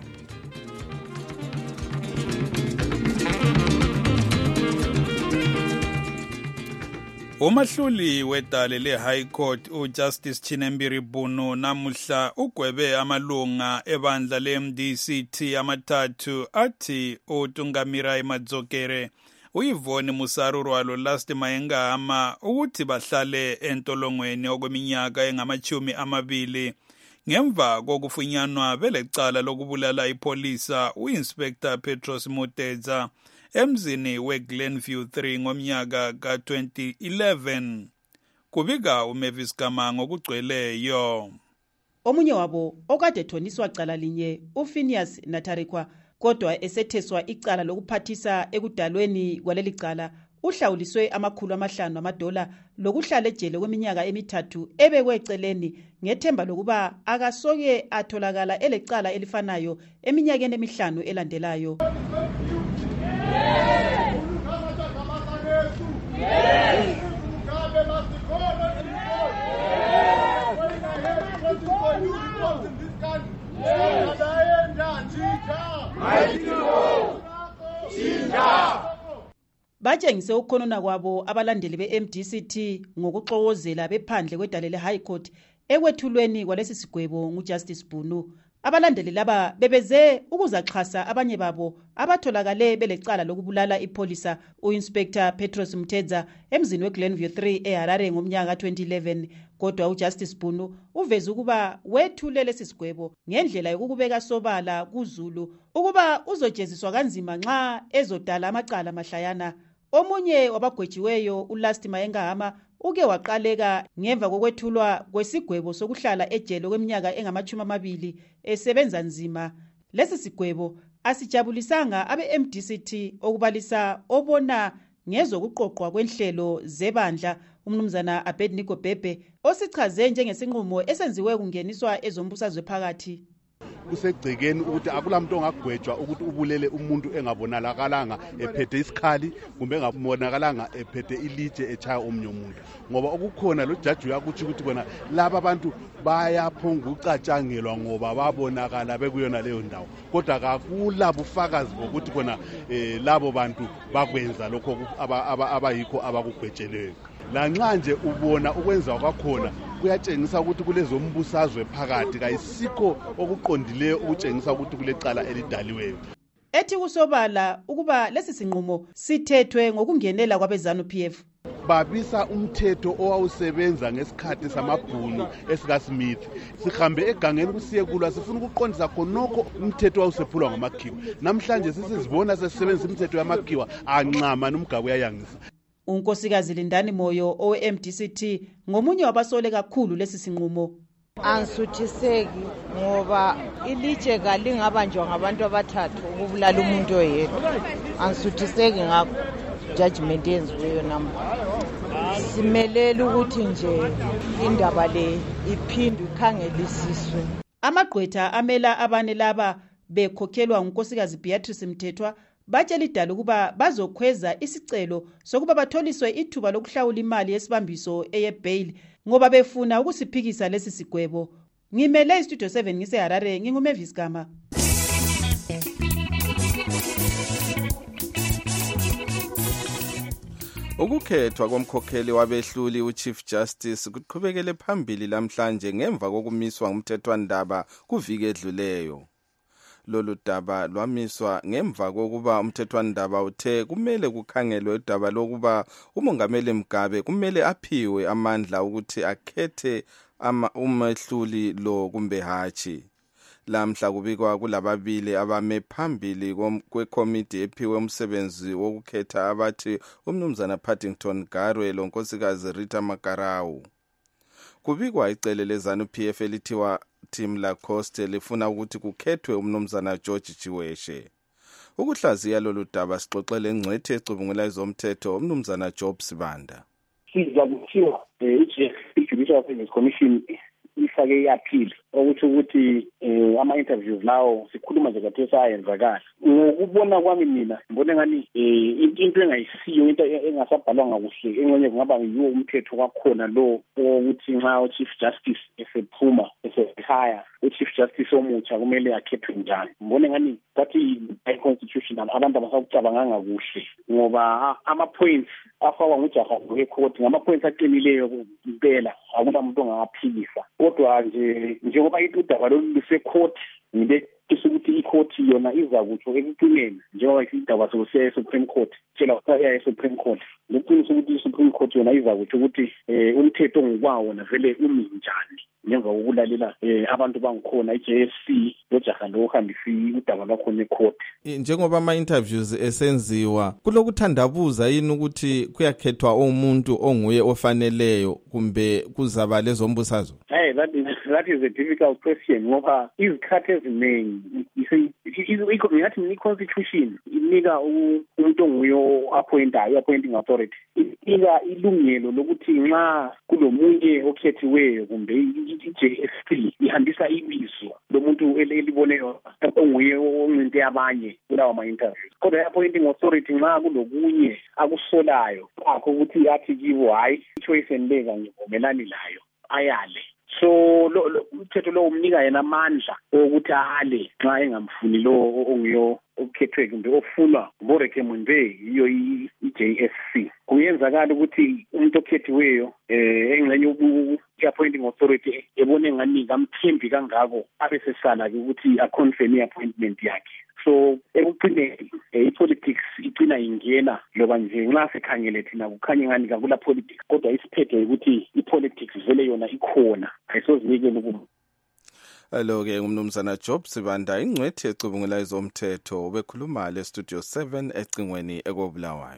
Umahluli wedale le-High Court uJustice Chinembiri Bunu namuhla ugwebe amalunga ebandla le-M D C T amathathu athi uTungamirai Madzokere, uYvonne Musarurwalo Last Mayengahama ukuthi bahlale entolongweni okweminyaka engamachumi amabili ngemva kokufunyanwa belecala lokubulala ipolisa uInspector Petros Mutedza emzini we-Glenview three ngomnyaka ka-twenty eleven. Kubika uMavis Kamango ngokugcweleyo. Omunye wabo okade thoniswa cala linye uPhinias Natarikwa kodwa esetheswa icala lokuphathisa ekudalweni kwaleli cala uhlawuliswe amakhulu amahlanu amadola lokuhlala ejele kweminyaka emithathu ebekweceleni ngethemba lokuba akasoke atholakala elecala elifanayo eminyakeni emihlanu elandelayo. Batshengise ukukhonona kwabo abalandeli be-M D C T ngokuxokozela bephandle kwedale le-High Court ekwethulweni kwalesi sigwebo nguJustice Bunu. Abalandeli laba bebeze ukuzaxhasa abanye babo abatholakale belecala lokubulala ipolisa uInspector Petros Mutedza emzini weGlenview three eHarare ngomnyaka twenty eleven. Kodwa uJustice Bunu uveze ukuba wethule lesi sigwebo ngendlela yokubeka sobala kuZulu ukuba uzojeziswa kanzima nxa ezodala amacala mahlayana. Omunye wabagwejiweyo uLast Mayengahama uke waqaleka ngemva kokwethulwa kwesigwebo sokuhlala ejele kweminyaka engamachumi amabili esebenza nzima. Lesi sigwebo asijabulisanga abe-M D C T okubalisa obona ngezokuqoqwa kwenhlelo zebandla umnumzana Abednego Bhebhe osichaze njengesinqumo esenziwe kungeniswa ezombusazwe phakathi. kusegcekeni ukuthi akula muntu ongagwetshwa ukuthi ubulele umuntu engabonakalanga ephethe isikhali kumbe engabonakalanga ephethe ilitshe echaya omnye umuntu, ngoba okukhona lo jaji uyakuthi ukuthi bona laba abantu bayaphonga ucatshangelwa ngoba babonakala bekuyona leyo ndawo, kodwa kakula bufakazi bokuthi bona eh, labo bantu bakwenza lokho abayikho abakugwetsheleyo. Lanxa nje ubona ukwenza kwakhona kuyatshengisa ukuthi kulezo mbusazwe phakathi kayisikho okuqondileyo ukutshengisa ukuthi kulecala elidaliweyo. Ethi kusobala ukuba lesi sinqumo sithethwe ngokungenela kwabeZANU P F. Babisa umthetho owawusebenza ngesikhathi samabhunu esikaSmith. Sihambe egangeni kusiyekulwa sifuna ukuqondisa khonokho umthetho owawusephulwa ngamakhiwa. Namhlanje sisizibona sesisebenzisa umthetho yamakhiwa anxama nomgabo uyayangisa. Unkosikazi Lindani Moyo owe M D C T ngomunye wabasole kakhulu lesi sinqumo. Ansuthiseki ngoba ilitshe kalingabanjwa ngabantu abathathu ukubulala umuntu oyedwa. Ansuthiseki ngakho judgment yenziweyo namhlanje. Simelele ukuthi nje indaba le iphindwe ikhangelisiswe. Amagqwetha amela abane laba bekhokhelwa unkosikazi Beatrice Mthethwa batshela idala ukuba bazokhweza isicelo sokuba batholiswe ithuba lokuhlawula imali yesibambiso eye bail ngoba befuna ukusiphikisa lesi sigwebo. Ngimele iStudio seven ngise Harare, nginguMavis Gama. Ukukhethwa komkhokheli wabehluli uChief Justice kuqhubekele phambili lamhlanje ngemva kokumiswa ngumthethwandaba kuviki edluleyo. Lolu daba lwamiswa ngemva kokuba umthethwandaba uthe kumele kukhangelwe udaba lokuba umongameli Mugabe kumele aphiwe amandla ukuthi akhethe umehluli lo kumbe hatshi. Lamhla kubikwa kulababili abame phambili kwekomiti ephiwe umsebenzi wokukhetha abathi umnumzana Paddington Garwe lonkosikazi Rita Makarau. Kubikwa icele leZANU P F elithiwa Tim Lacoste lifuna ukuthi kukhethwe umnumzana George Chiweshe. Ukuhlaziya lolu daba sixoxele ngcwethe ecubungula izomthetho umnumzana Job Sibanda. Siza kuthiwa i-Judicial Service Commission ifake i-appeal ukuthi ukuthi ama interviews lawo sikhuluma nje kathi sayenzakala. Ngokubona kwami mina ngibona ngani into engayisiyo into engasabhalwanga kuhle engxenye kungaba yiwo umthetho kwakhona lo ukuthi nxa uChief Justice esephuma esehaya uChief Justice omutsha kumele akhethwe njani. Ngibona ngani bathi i-constitution abantu abasakucabanganga kuhle ngoba ama points afakwa ngujaha wecourt ngama points aqinileyo kuphela akula muntu ongaphikisa. Kodwa nje njengoba idaba lolu lusecourt ngibe ukuthi icourt yona iza kutsho ekucineni njengoba isidaba sokusiya eSupreme Court tshela ukuya eSupreme Court leqiniso ukuthi iSupreme Court yona iza kutsho ukuthi umthetho ngokwawo na vele umi njani ngemva kokulalela abantu bangikhona i-J S C lojaha lo hambisi udaba lwakhona ecourt. Njengoba ama interviews esenziwa kulokuthandabuza yini ukuthi kuyakhethwa umuntu onguye ofaneleyo kumbe kuzaba lezombusazwe? Hey, that is that is a difficult question ngoba izikhathi eziningi ngathi i-constitution inika umuntu onguye appointayo appointing authority inika ilungelo lokuthi nxa kulomunye okhethiweyo kumbe i-J S C ihambisa ibizo lomuntu eliboneyo onguye oncinte abanye kulawa ma-interviews. Kodwa i-appointing authority nxa kulokunye akusolayo akho ukuthi athi kibo hayi i-choice enibeka ngivumelani layo ayale. So umthetho lo umnika yena amandla ukuthi ahale nxa engamfuni lo onguyo okukhethwe kumbe ofunwa ngorekhemende yiyo i-J S C. Kuyenzakala ukuthi umuntu okhethiweyo engxenye i-appointing authority ebone ngani kamthembi kangako abesesala ukuthi aconfirm i-appointment yakhe. So ekugcineni i-politics igcina ingena loba nje nxa sikhangele thina kukhanye ngani kakula politics kodwa isiphetho ukuthi i-politics vele yona ikhona ayisozinikele ukuba. Alo-ke umnumzana Job Sibanda ingcwethe ecubungula izomthetho ubekhuluma le Studio seven ecingweni ekobulawayo.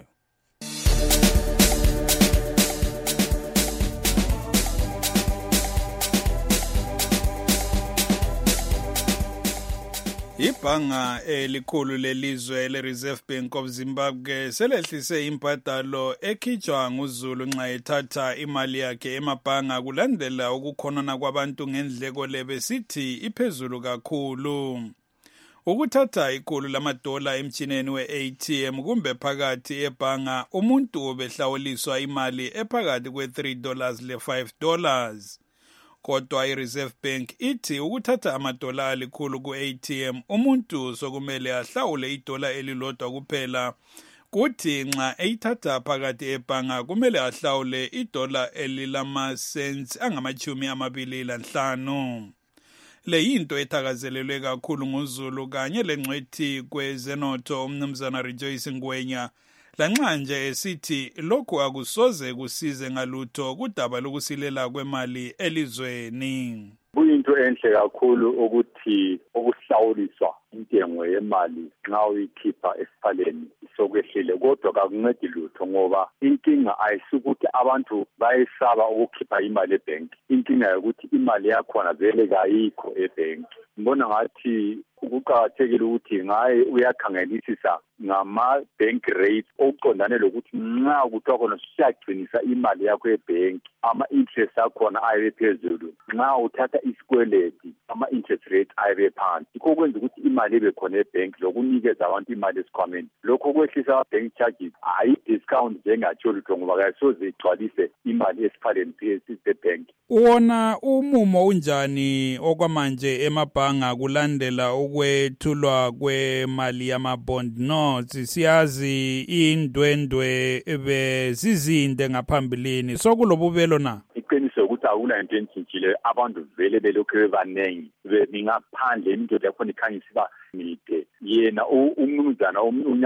Ibhanga elikhulu lelizwe le-Reserve Bank of Zimbabwe selehlise imbadalo ekhitshwa nguZulu nxa ethatha imali yakhe emabhanga kulandela ukukhonona kwabantu ngendleko lebesithi iphezulu kakhulu. Ukuthatha ikhulu lamadola emtshineni we-A T M kumbe phakathi ebhanga umuntu behlawuliswa imali ephakathi kwe-three dollars le-five dollars. Kodwa i-Reserve Bank ithi ukuthatha amadola alikhulu ku-A T M umuntu sokumele ahlawule idola elilodwa kuphela, kuthi nxa eyithatha phakathi ebhanga kumele ahlawule idola elilama cents angamachumi amabili lanhlanu. Le yinto ethakazelelwe kakhulu nguZulu kanye lengcwethi kwezenotho umnumzana Rejoice Ngwenya, lanxa nje esithi lokhu akusoze kusize ngalutho kudaba lokusilela kwemali elizweni. Kuyinto enhle kakhulu ukuthi ukuhlawuliswa intengo yemali nxa uyikhipha esiphaleni sokwehlile, kodwa kakuncedi lutho ngoba inkinga ayisukuthi abantu bayesaba ukukhipha imali ebank. Inkinga ukuthi imali yakhona vele kayikho ebank. Ngibona ngathi ukuqakathekile ukuthi ngaye uyakhangelisisa ngama-bank rates okuqondane lokuthi nxa kuthiwa khona siyagcinisa imali yakho ebank, ama-interest akhona ayibe phezulu. Nxa uthatha isikweleti, ama-interest rates ayibe phansi. Yikho kwenza ukuthi imali ibe khona ebank lokunikeza abantu imali esikhwameni. Lokho kwehlisa ama-bank charges, hayi discount njengatsho lutho ngoba kayisoze igcwalise imali esiphaleni sebank. Uwona umumo unjani okwamanje emabhanga kulandela ukwethulwa kwemali yamabond notes? Siyazi indwendwe bezizinde ngaphambilini, sokulobubelo na? Iqiniso ukuthi akula into entshintshile, abantu vele belokhu bebanengi bengaphandle into yakhona ikhanyisiba mide. Yena umnumzana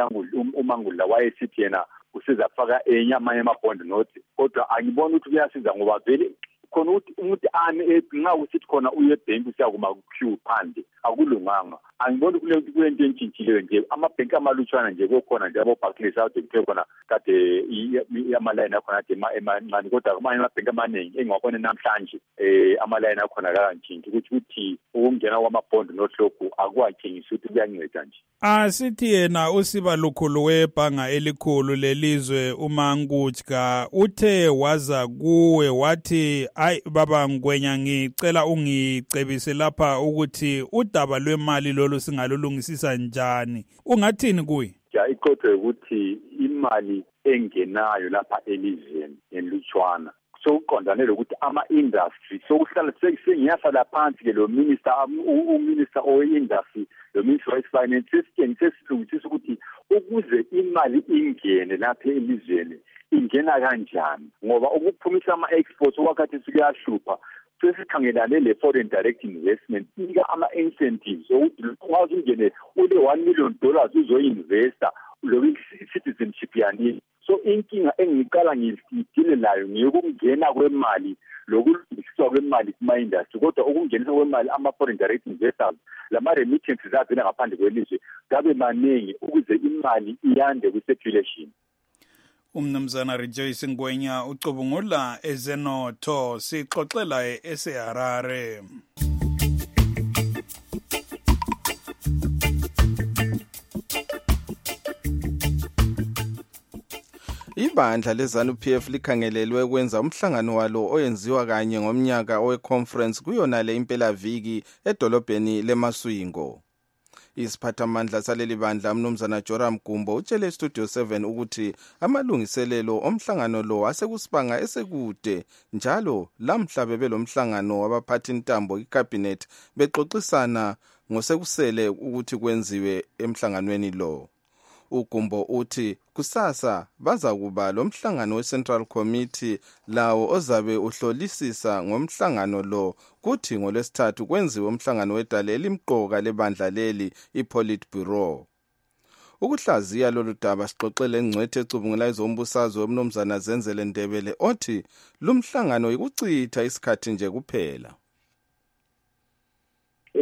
uMangula wayesithi yena usizafaka enye amanye amabond notes, kodwa angiboni ukuthi kuyasiza ngoba vele khona ukuthi umuntu ane nxa usithi khona uye ebhenki usiyakuma ku-queue phandle akulunganga. Angiboni kule into entshintshile nje, amabhenki amalutshwana nje kokhona nje abo-Barclays ade kuthe khona kade amalayini akhona ade emancane, kodwa amanye amabhenki amaningi engiwabone namhlanje um amalayini akhona kakantshintshi, ukuthi ukuthi ukungena kwamabhondi nohlokhu akuwatshengisi ukuthi kuyanceda nje. Asithi yena usiba lukhulu webhanga elikhulu lelizwe uMangutska uthe waza kuwe wathi, ayi baba Ngwenya, ngicela ungicebise lapha ukuthi udaba lwemali lolu singalulungisisa njani. Ungathini kuye? Ja, iqotho ukuthi imali engenayo lapha elizweni elutshwana sokuqondane lokuthi ama-industry sokuhlala sengiyasala phansi ke lo minister uminister owe-industry lo minister we-finance sesilungisisa ukuthi ukuze imali ingene lapha elizweni ingena kanjani, ngoba ukuphumisa ama-exports okwakhathi sikuyahlupha. Sesikhangelane le-foreign direct investment ika ama-incentives ukuthi ungaze ungene ule one million dollars uzoyi-investa loku citizenship yanini. So inkinga engiqala ngidile layo ngiyokungena kwemali lokulungiswa kwemali kuma-industry, kodwa ukungenisa kwemali ama-foreign direct investors lama-remittances avela ngaphandle kwelizwe kabe maningi ukuze imali iyande kwi-circulation. Umnumzana Rejoice Ngwenya ucubungula ezenotho, sixoxela eseHarare. Ibandla leZANU-P F likhangelelwe ukwenza umhlangano walo oyenziwa kanye ngomnyaka owe-conference kuyona le impelaviki edolobheni leMaswingo. Isiphathamandla saleli bandla umnumzana Joram Gumbo utshele Studio seven ukuthi amalungiselelo omhlangano lo asekusibanga esekude, njalo lamhla bebelomhlangano wabaphathi ntambo icabinet bexoxisana ngosekusele ukuthi kwenziwe emhlanganweni lo. Ugumbo uthi kusasa baza kuba lo mhlangano we-Central Committee lawo ozabe uhlolisisa ngomhlangano lo, kuthi ngolwesithathu kwenziwe umhlangano wedale elimqoka lebandla leli i-Politburo. Ukuhlaziya lolu daba sixoxele engcwethi ecubungula ezombusazwe umnumzana Zenzele Ndebele othi lumhlangano ikuchitha isikhathi nje kuphela.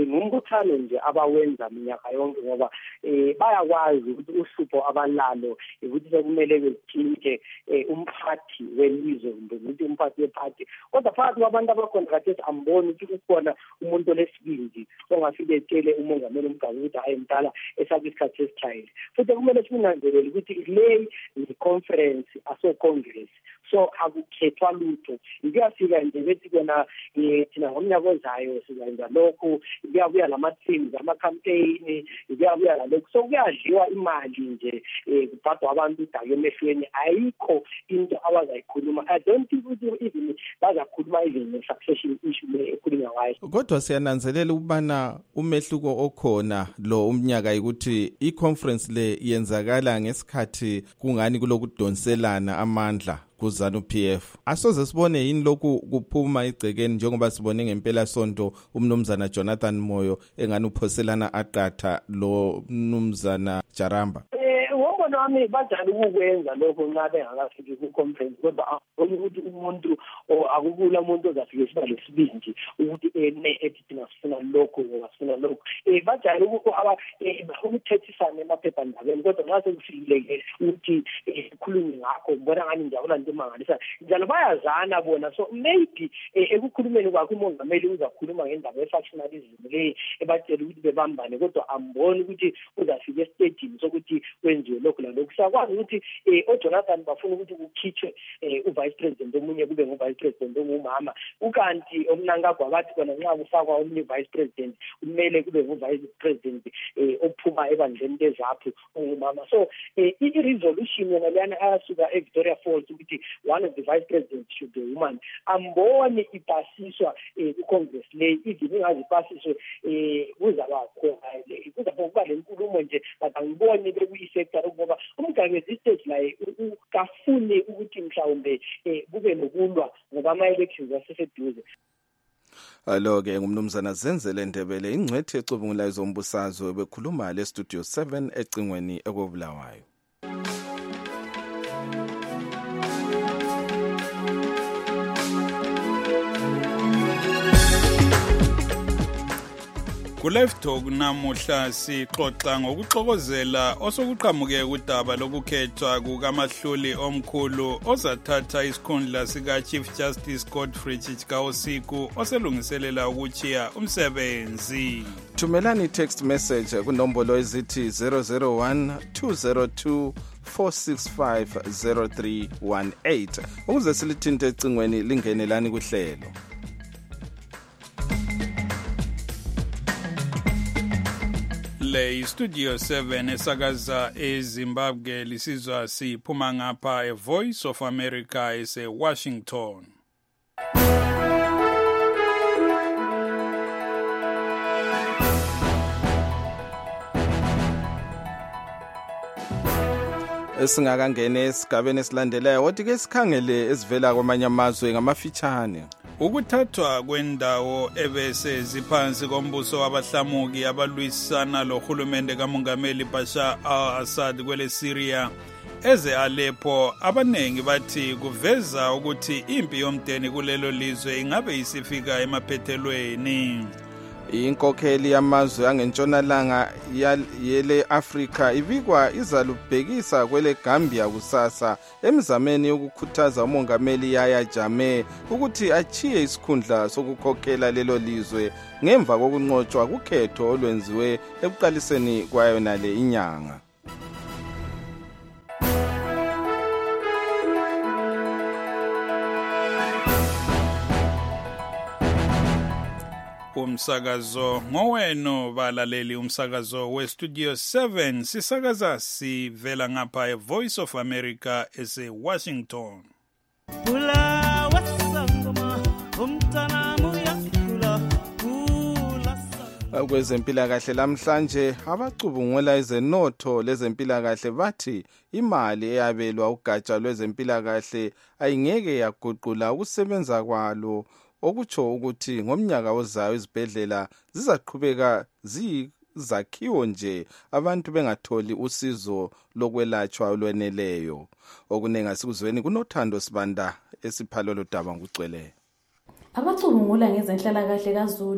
ngumbuthano nje abawenza minyaka yonke ngoba eh bayakwazi ukuthi uhlupho abalalo ukuthi sekumele bethinke umphathi welizwe kumbe ukuthi umphathi wephathi kodwa phakathi kwabantu abakhona kade amboni ukuthi kukhona umuntu lesibindi ongafike etshele umongameli umgaba ukuthi ayemdala esabe isikhathi esithayile futhi kumele sinanzelele ukuthi le conference aso congress so akukhethwa lutho ikuyafika nje bethi kona thina ngomnyaka ozayo sizayenza lokho kuyabuya lama-teams ama-campaign kuyabuya lalokho so kuyadliwa imali nje kubhadwa abantu idake emehlweni ayikho into abazayikhuluma I don't think ukuthi even bazakhuluma even nge-succession issue le ekhulunywa ngayo kodwa siyananzelela ukubana umehluko okhona lo umnyaka ukuthi i-conference le yenzakala ngesikhathi kungani kulokudonselana amandla kuzanu P F asoze sibone yini lokhu kuphuma igcekeni njengoba sibone ngempela sonto umnumzana Jonathan Moyo engani uphoselana aqatha lo mnumzana Jaramba umbono wami bajali ukukwenza lokho nxa bengakafiki ku-conference kodwa ukuthi umuntu akukula umuntu ozafike siba lesibindi ukuthi ethi thina sifuna lokho ngoba sifuna lokho um bajali ukuthethisana emaphephandabeni kodwa nxa sekufikile-ke ukuthi sikhulume ngakho ngibona ngani njalo nto emangalisayo njalo bayazana bona so maybe ekukhulumeni kwakho umongameli uzakhuluma ngendaba ye-factionalism le ebatshela ukuthi bebambane kodwa amboni ukuthi uzafika esitejini sokuthi kwenziwe lokho lalokho siyakwazi ukuthi oJonathan bafuna ukuthi kukhitshwe uvice president omunye kube nguvice president ongumama ukanti omnankagwa bathi kona nxa kufakwa omunye vice president kumele kube nguvice president ophuma ebandleni lezaphu ongumama so i-resolution yona leyana ayasuka eVictoria Falls ukuthi one of the vice presidents should be a woman amboni ipasiswa ku-congress le even ingazi ipasiswe kuzaba khona kuzaba kuba le nkulumo nje but angiboni bekuyi-sector ngoba umgabezi stage laye kafuni ukuthi mhlawumbe kube nokulwa ngoba ama-elections aseseduze alo-ke ngumnumzana Zenzele Ndebele ingcwethi ecubungulayo zombusazwe bekhuluma le-studio seven ecingweni ekobulawayo. Ku-Live Talk namuhla sixoxa ngokuxokozela osokuqhamuke udaba lokukhethwa kukamahluli omkhulu ozathatha isikhundla sika-Chief Justice Godfrey Chickaosiku oselungiselela ukuchiya umsebenzi. Thumelani text message kunombolo ezithi zero zero one two zero two four six five zero three one eight ukuze silithinte ecingweni lingenelani kuhlelo. Le studio seven esakaza eZimbabwe lisizwa siphuma ngapha e Voice of America ese Washington. Esingakangene esigabeni esilandelayo wathi ke sikhangele esivela kwamanye amazwe ngamafitshane. Ukuthathwa kwendawo ebese ziphansi kombuso wabahlamuki abalwisana lohulumende kamongameli Bashar al-Assad kwele Syria eze Aleppo abanengi bathi kuveza ukuthi impi yomdeni kulelo lizwe ingabe isifika emaphethelweni. Inkokheli yamazwe angentshonalanga yele Africa ibikwa izalubhekisa kwele Gambia kusasa emzameni yokukhuthaza umongameli Yahya Jammeh ukuthi achiye isikhundla sokukhokhela lelo lizwe ngemva kokunqotshwa kukhetho olwenziwe ekuqaliseni kwayo nale inyanga. Umsakazo ngoweno balaleli umsakazo we Studio seven sisakaza sivela ngapha e Voice of America ese Washington. Kula wasangoma umntana muyakula kula kwezempilakahle lamhlanje abacubungula izenotho lezempilakahle bathi imali eyabelwa ugatsha lwezempilakahle ayingeke yaguqula ukusebenza kwalo okutsho ukuthi ngomnyaka ozayo izibhedlela zizaqhubeka zizakhiwo nje abantu bengatholi usizo lokwelatshwa olweneleyo. Okunenga sikuzweni kunothando sibanda esiphalo lodaba ngugcwele. Abacubungula ngezenhlalakahle kaZulu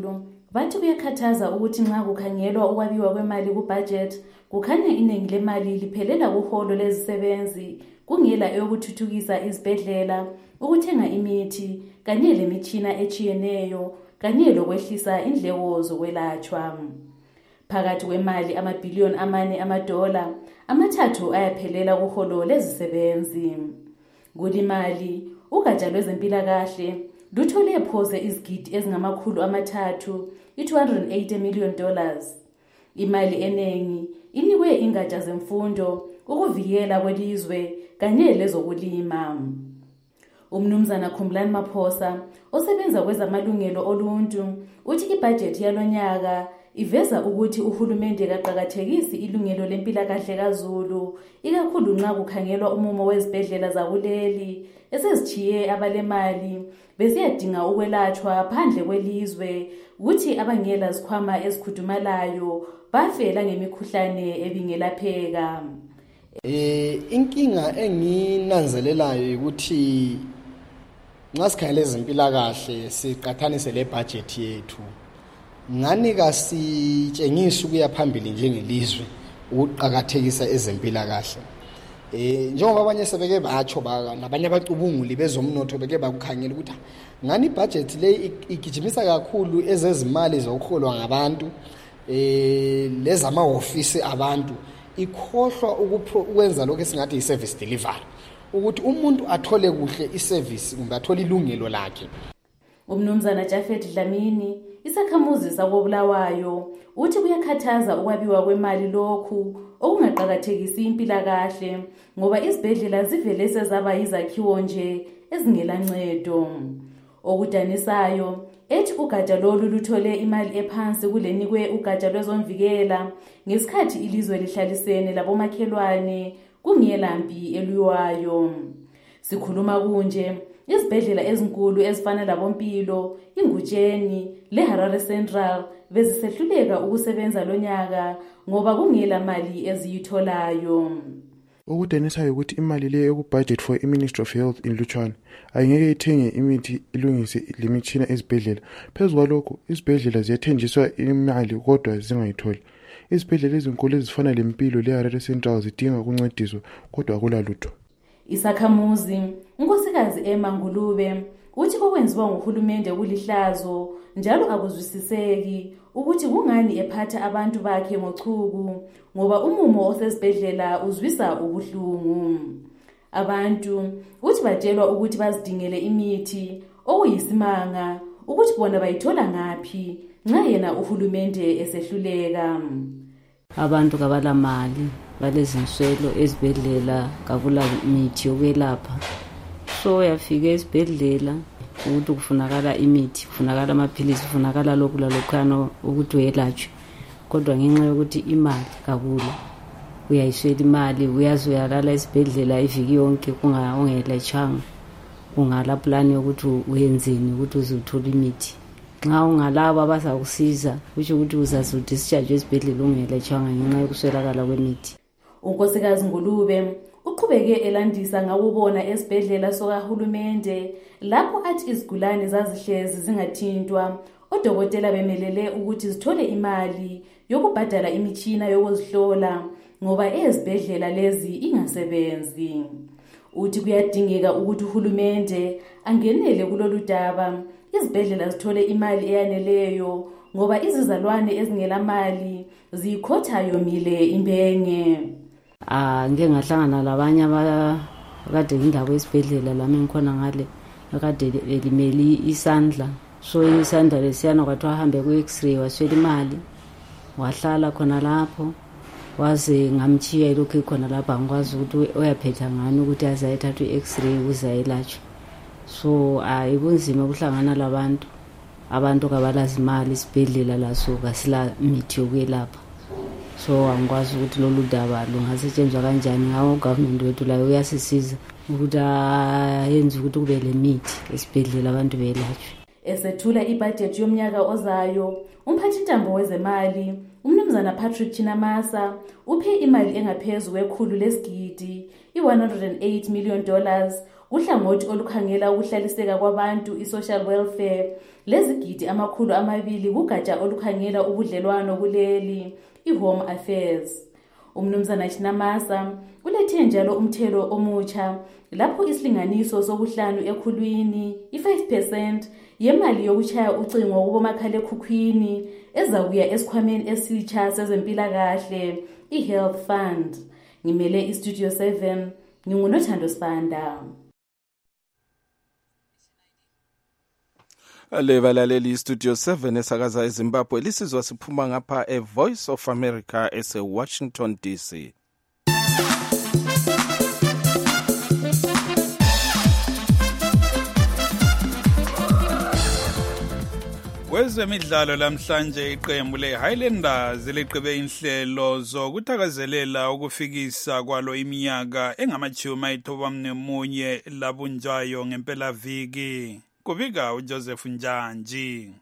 Bathi kuyakhathaza ukuthi nxa kukhangelwa ukwabiwa kwemali kubudget kukhanya iningi lemali liphelela kuholo lezisebenzi kungela eyokuthuthukisa izibhedlela, ukuthenga imithi kanye lemitshina echiyeneyo kanye lokwehlisa indleko zokwelatshwa. Phakathi kwemali amabhiliyoni amane amadola amathathu ayaphelela kuholo lezisebenzi. Kulimali ugatsha lwezempilakahle luthole phose izigidi ezingamakhulu amathathu i-two hundred eighty million dollars. Imali enengi inikwe ingatsha zemfundo, ukuvikela kwelizwe kanye lezokulima. Umnumzana Khumlani Maphosa osebenza kwezamalungelo oluntu uthi ibudget yalonyaka iveza ukuthi uhulumende kaqhakathekisi ilungelo lempilakahle kaZulu, ikakhulu nxa kukhangelwa umumo wezibhedlela zakuleli esezithiye abalemali besiyadinga ukwelatshwa phandle kwelizwe, ukuthi abangela zikhwama ezikhudumalayo bafela ngemikhuhlane ebingelapheka. Eh inkinga enginanzelelayo ukuthi nxa sikhangele ezempilakahle siqathanise le budget yethu, ngani kasitshengisa ukuya phambili njengelizwe ukuqhakathekisa ezempilakahle. Eh njengoba abanye sebeke batsho baka nabanye abacubunguli bezomnotho beke bakukhangela ukuthi ngani budget le igijimisa kakhulu ezezimali zokholwa ngabantu eh lezama office abantu, ikhohlwa ukwenza lokho esingathi i-service delivery, ukuthi umuntu athole kuhle i-service kumbe athole ilungelo lakhe. Umnumzana Jafet Dlamini isakhamuzi sakobulawayo uthi kuyakhathaza ukwabiwa kwemali lokhu okungaqhakathekisi impilakahle ngoba izibhedlela zivele sezaba izakhiwo nje ezingelancedo. Okudanisayo ethi ugatsha lolu luthole imali ephansi kulenikwe ugatsha lwezomvikela ngesikhathi ilizwe lihlalisene labomakhelwane kungelampi elwiwayo. Sikhuluma kunje izibhedlela ezinkulu ezifana labompilo, iNgutsheni leHarare Central bezisehluleka ukusebenza lonyaka ngoba kungela mali eziyitholayo. Okudanisayo ukuthi imali leyo yokubudget for i-Ministry of Health in Lutshwane ayingeke ithenge imithi ilungise lemitshina ezibhedlela. Phezu kwalokho izibhedlela ziyathenjiswa imali kodwa zingayitholi. Izibhedlela ezinkulu ezifana lempilo leHarare Central zidinga ukuncediswa kodwa akulalutho. Isakhamuzi unkosikazi Emma Ngulube uthi okwenziwa nguhulumende kulihlazo njalo akuzwisiseki ukuthi kungani ephatha abantu bakhe ngochuku ngoba umumo osesibhedlela uzwisa ubuhlungu. Abantu uthi batshelwa ukuthi bazidingele imithi okuyisimanga ukuthi bona bayithola ngaphi nxa yena uhulumende esehluleka. Abantu kabala mali balezinswelo ezibhedlela kabula mithi yokwelapha, so yafika esibhedlela ukuthi kufunakala imithi, kufunakala amaphilisi, kufunakala lokhu lalokhano ukuthi uyelatshwe, kodwa ngenxa yokuthi imali kabula uyayiswela imali uyazi uyalala esibhedlela iviki yonke kungaongelatshanga, ungala plan yokuthi uyenzeni ukuthi uzuthola imithi. Nxa ungalaba bazakusiza kusho ukuthi uzazudischarge esibhedlela ungelatshanga ngenxa yokuswelakala kwemithi. Unkosikazi Ngulube uqhubeke elandisa ngakubona esibhedlela sokahulumende lapho athi izigulane zazihlezi zingathintwa, odokotela bemelele ukuthi zithole imali yokubhadala imitshina yokuzihlola ngoba ezibhedlela lezi ingasebenzi. Uthi kuyadingeka ukuthi uhulumende angenele kulolu daba, izibhedlela zithole imali eyaneleyo ngoba izizalwane ezingelamali zikhotha yomile imbenge. Ah ngeke ngahlangana labanye abakade indaba esibhedlela lami ngikhona ngale akade elimeli isandla, so isandla lesiyana kwathi ahambe ku x-ray waswela imali wahlala khona lapho waze ngamchiya lokho khona lapha ngikwazi ukuthi uyaphetha ngani ukuthi azayithatha i-x-ray uzayelatshwa. So ayibunzima ukuhlangana labantu abantu kabalazi imali isibhedlela laso kasila mithi yokwelapha, so angikwazi ukuthi lolu daba lungasetshenzwa kanjani. Ngawo government wethu la uyasisiza ukuthi ayenze ukuthi kube le mithi esibhedlela abantu beyelatshwe. Esethula ibudget yomnyaka ozayo umphathintambo wezemali umnumzana Patrick Chinamasa uphe imali engaphezulu kwekhulu lesigidi i-one hundred eight million dollars uhlangothi olukhangela ukuhlaliseka kwabantu i-social welfare lezigidi amakhulu amabili kugatsha olukhangela ubudlelwano kuleli i-Home Affairs. Umnumzana Chinamasa ulethe njalo umthelo omutsha lapho isilinganiso sokuhlanu ekhulwini i-five percent yemali yokuchaya ucingo kubomakhalekhukhwini ezakuya esikhwameni esitsha sezempilakahle i-Health Fund. Ngimele iStudio seven, ngingunothando Sibanda. Le balaleli Studio seven esakaza eZimbabwe lisizwa siphuma ngapha eVoice of America ese-Washington D C. Kwezemidlalo lamhlanje iqembu le-Highlanders liqhube inhlelo zokuthakazelela ukufikisa kwalo iminyaka engamachumi ayisithoba labunjayo ngempelaviki. Kubika uJoseph Njanji.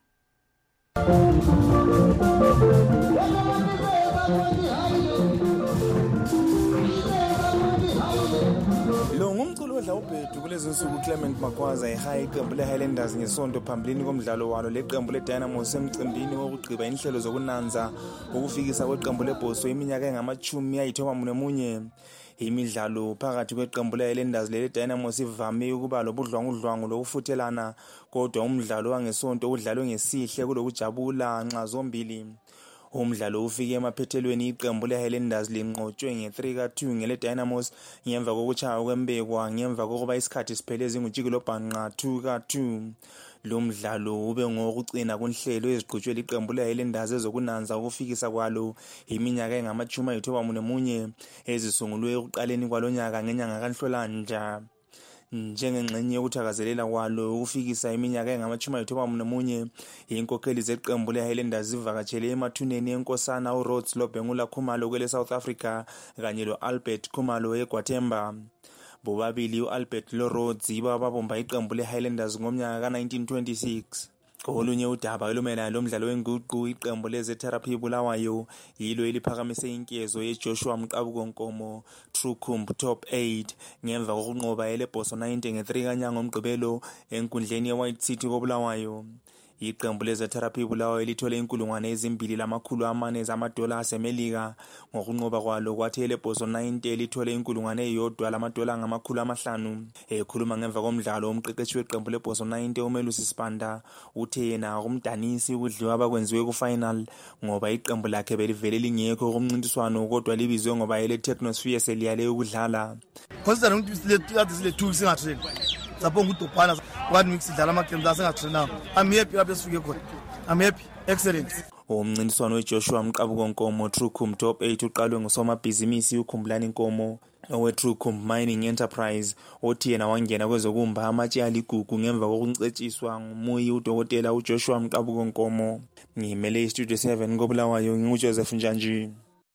Lo ngumculo odla ubhedu kulezi nsuku Clement Magwaza eHigh iqembu le-Highlanders ngesonto phambilini komdlalo walo leqembu le-Dynamos emcimbini wokugqiba inhlelo zokunanza ukufikisa kweqembu lebhoso iminyaka engamachumi ayisithoba nomunye. Imidlalo phakathi kweqembu le-Highlanders le-Dynamos ivame ukuba lobudlwangudlwangu lokufuthelana, kodwa umdlalo wangesonto udlalwe ngesihle kulokujabula nxa zombili. Umdlalo ufike emaphethelweni iqembu le-Highlanders linqotshwe nge-three ka two ngele-Dynamos ngemva kokuchaya kwembekwa ngemva kokuba isikhathi siphele ezingutshikilo bhanqa two ka two. Lo mdlalo ube ngokucina kunhlelo eziqhutshwe liqembu le-Highlanders ezokunanza ukufikisa kwalo iminyaka engamachumi ayisithoba nomunye ezisungulwe ekuqaleni kwalonyaka ngenyanga kaNhlolanja. Njengengxenye yokuthakazelela kwalo ukufikisa iminyaka engamachumi ayisithoba nomunye, inkokheli zeqembu le-Highlanders zivakatshele emathuneni enkosana uRhodes Lobengula Khumalo kwele South Africa kanye lo-Albert Khumalo eGwathemba. Bobabili u-Albert loRhodes yibo ababomba iqembu le-Highlanders ngomnyaka ka nineteen twenty-six. Olunye udaba olumelana lomdlalo wenguqu iqembu leze-Therapy Bulawayo yilo eliphakamise inkezo yeJoshua Mqabuko Nkomo Trucumb Top eight ngemva kokunqoba elebhoso ninety nge-three kanyanga omgqibelo enkundleni ye-White City koBulawayo. Iqembu leze-Therapy Bulawayo lithole inkulungwane ezimbili lamakhulu amane zamadola asemelika ngokunqoba kwalo, kwathi elebhoso ninety lithole inkulungwane eyodwa lamadola ngamakhulu amahlanu. Ekhuluma ngemva komdlalo umqeqeshi weqembu lebhoso ninety uMelusi Sibanda uthe yena kumdanisi ukudliwa abakwenziwe ku-final ngoba iqembu lakhe belivele lingekho kumncintiswano kodwa libizwe ngoba ele-Technosphere seliyale ukudlala. Considering ukuthi sile two singatrain sapho ngudopana kwathi mixidlala ama-games asengatrainanga. I'm happy lapho esifike khona. I'm happy. Excellent. Umncintiswano weJoshua Mqabuko Nkomo Trucumb Top eight uqalwe ngusomabhizinisi uKhumbulani Nkomo owe-Trucumb Mining Enterprise othi yena wangena kwezokumba amatshe aligugu ngemva kokuncetshiswa ngumuyi udokotela uJoshua Mqabuko Nkomo. Ngimele iStudio seven koBulawayo nginguJoseph Njanji.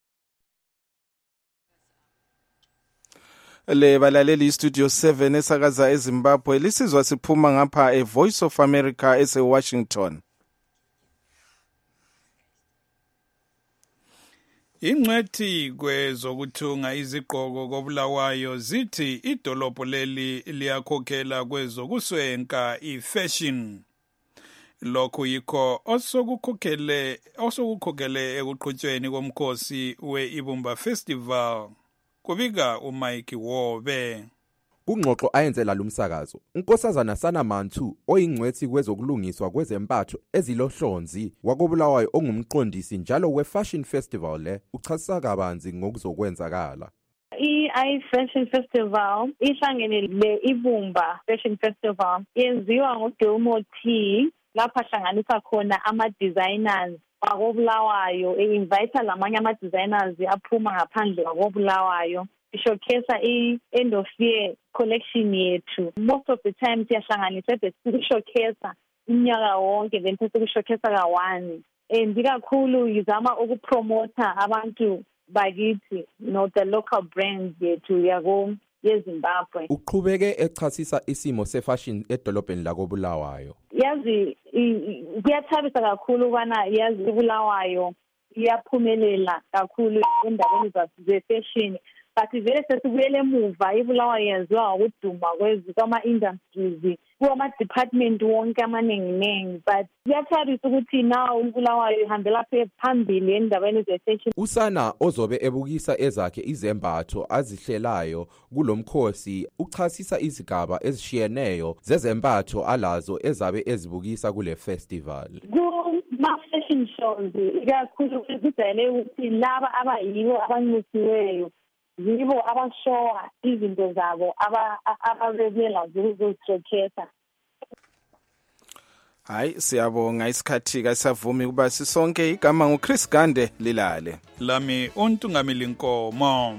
Le balaleli Studio seven esakaza eZimbabwe lisizwa siphuma ngapha eVoice of America ese-Washington. Ingcwethi kwezokuthunga izigqoko koBulawayo zithi idolobho leli liyakhokhela kwezokuswenka i-fashion. Lokhu yikho osokukhokhele osokukhokhele ekuqhutshweni komkhosi we-Ibumba Festival. Kubika uMike Wobe. Kungxoxo ayenzela lumsakazo, uNkosazana Sana Mantu oyingcwethi kwezokulungiswa kwezempatho ezilohlonzi wakoBulawayo ongumqondisi njalo we-Fashion Festival le uchasisa kabanzi ngokuzokwenzakala. I-Fashion Festival ihlangene le-Ibumba Fashion Festival yenziwa ngoDelmo T lapha hlanganisa khona ama-designers wakoBulawayo, e-invite lamanye ama-designers aphuma ngaphandle kwakoBulawayo ishowcase i-end of year collection yethu. Most of the time siyahlanganisa bese-showcase iminyaka wonke then sesi-showcase ka-one, and ikakhulu yizama ukupromota abantu bakithi, no, the local brands yethu yako yeZimbabwe. Uqhubeke echasisa isimo sefashion edolobheni lakoBulawayo. Yazi kuyathabisa kakhulu ukwana yazi uBulawayo iyaphumelela kakhulu endabeni ze-fashion, but vele sesibuyele emuva. iBulawayo yaziwa ngokuduma kwama-industries kuma-department wonke amaningi-ningi, but kuyathabisa ukuthi now uBulawayo ihambela phambili endabeni ze-fashion. Usana ozobe ebukisa ezakhe izembatho azihlelayo kulomkhosi uchasisa izigaba ezishiyeneyo zezembatho alazo ezabe ezibukisa kule festival. Kuma-fashion shows ikakhulu kujayele ukuthi laba abayibo abanxusiweyo yibo abashowa izinto zabo ababebela zokuzishowcase. Hayi siyabonga isikhathi kasavumi kuba sisonke igama nguChris Gande lilale. Lami uNtungamili Nkomo.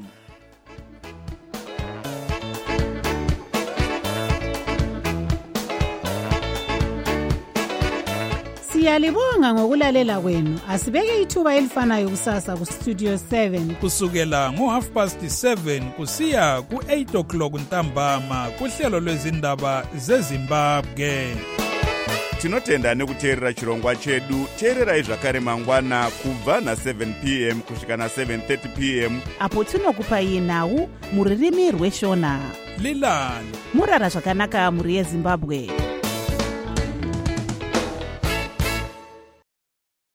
Siyalibonga ngokulalela kwenu. Asibeke ithuba elifanayo kusasa ku Studio seven kusukela ngo half past seven kusiya ku eight o'clock ntambama kuhlelo lwezindaba zeZimbabwe. Tinotenda nekuteerera chirongwa chedu. Teererai zvakare mangwana kubva na seven p m kusvika na seven thirty p m apo tinokupai nhau muririmi rweshona. Lilani murara zvakanaka muri yeZimbabwe.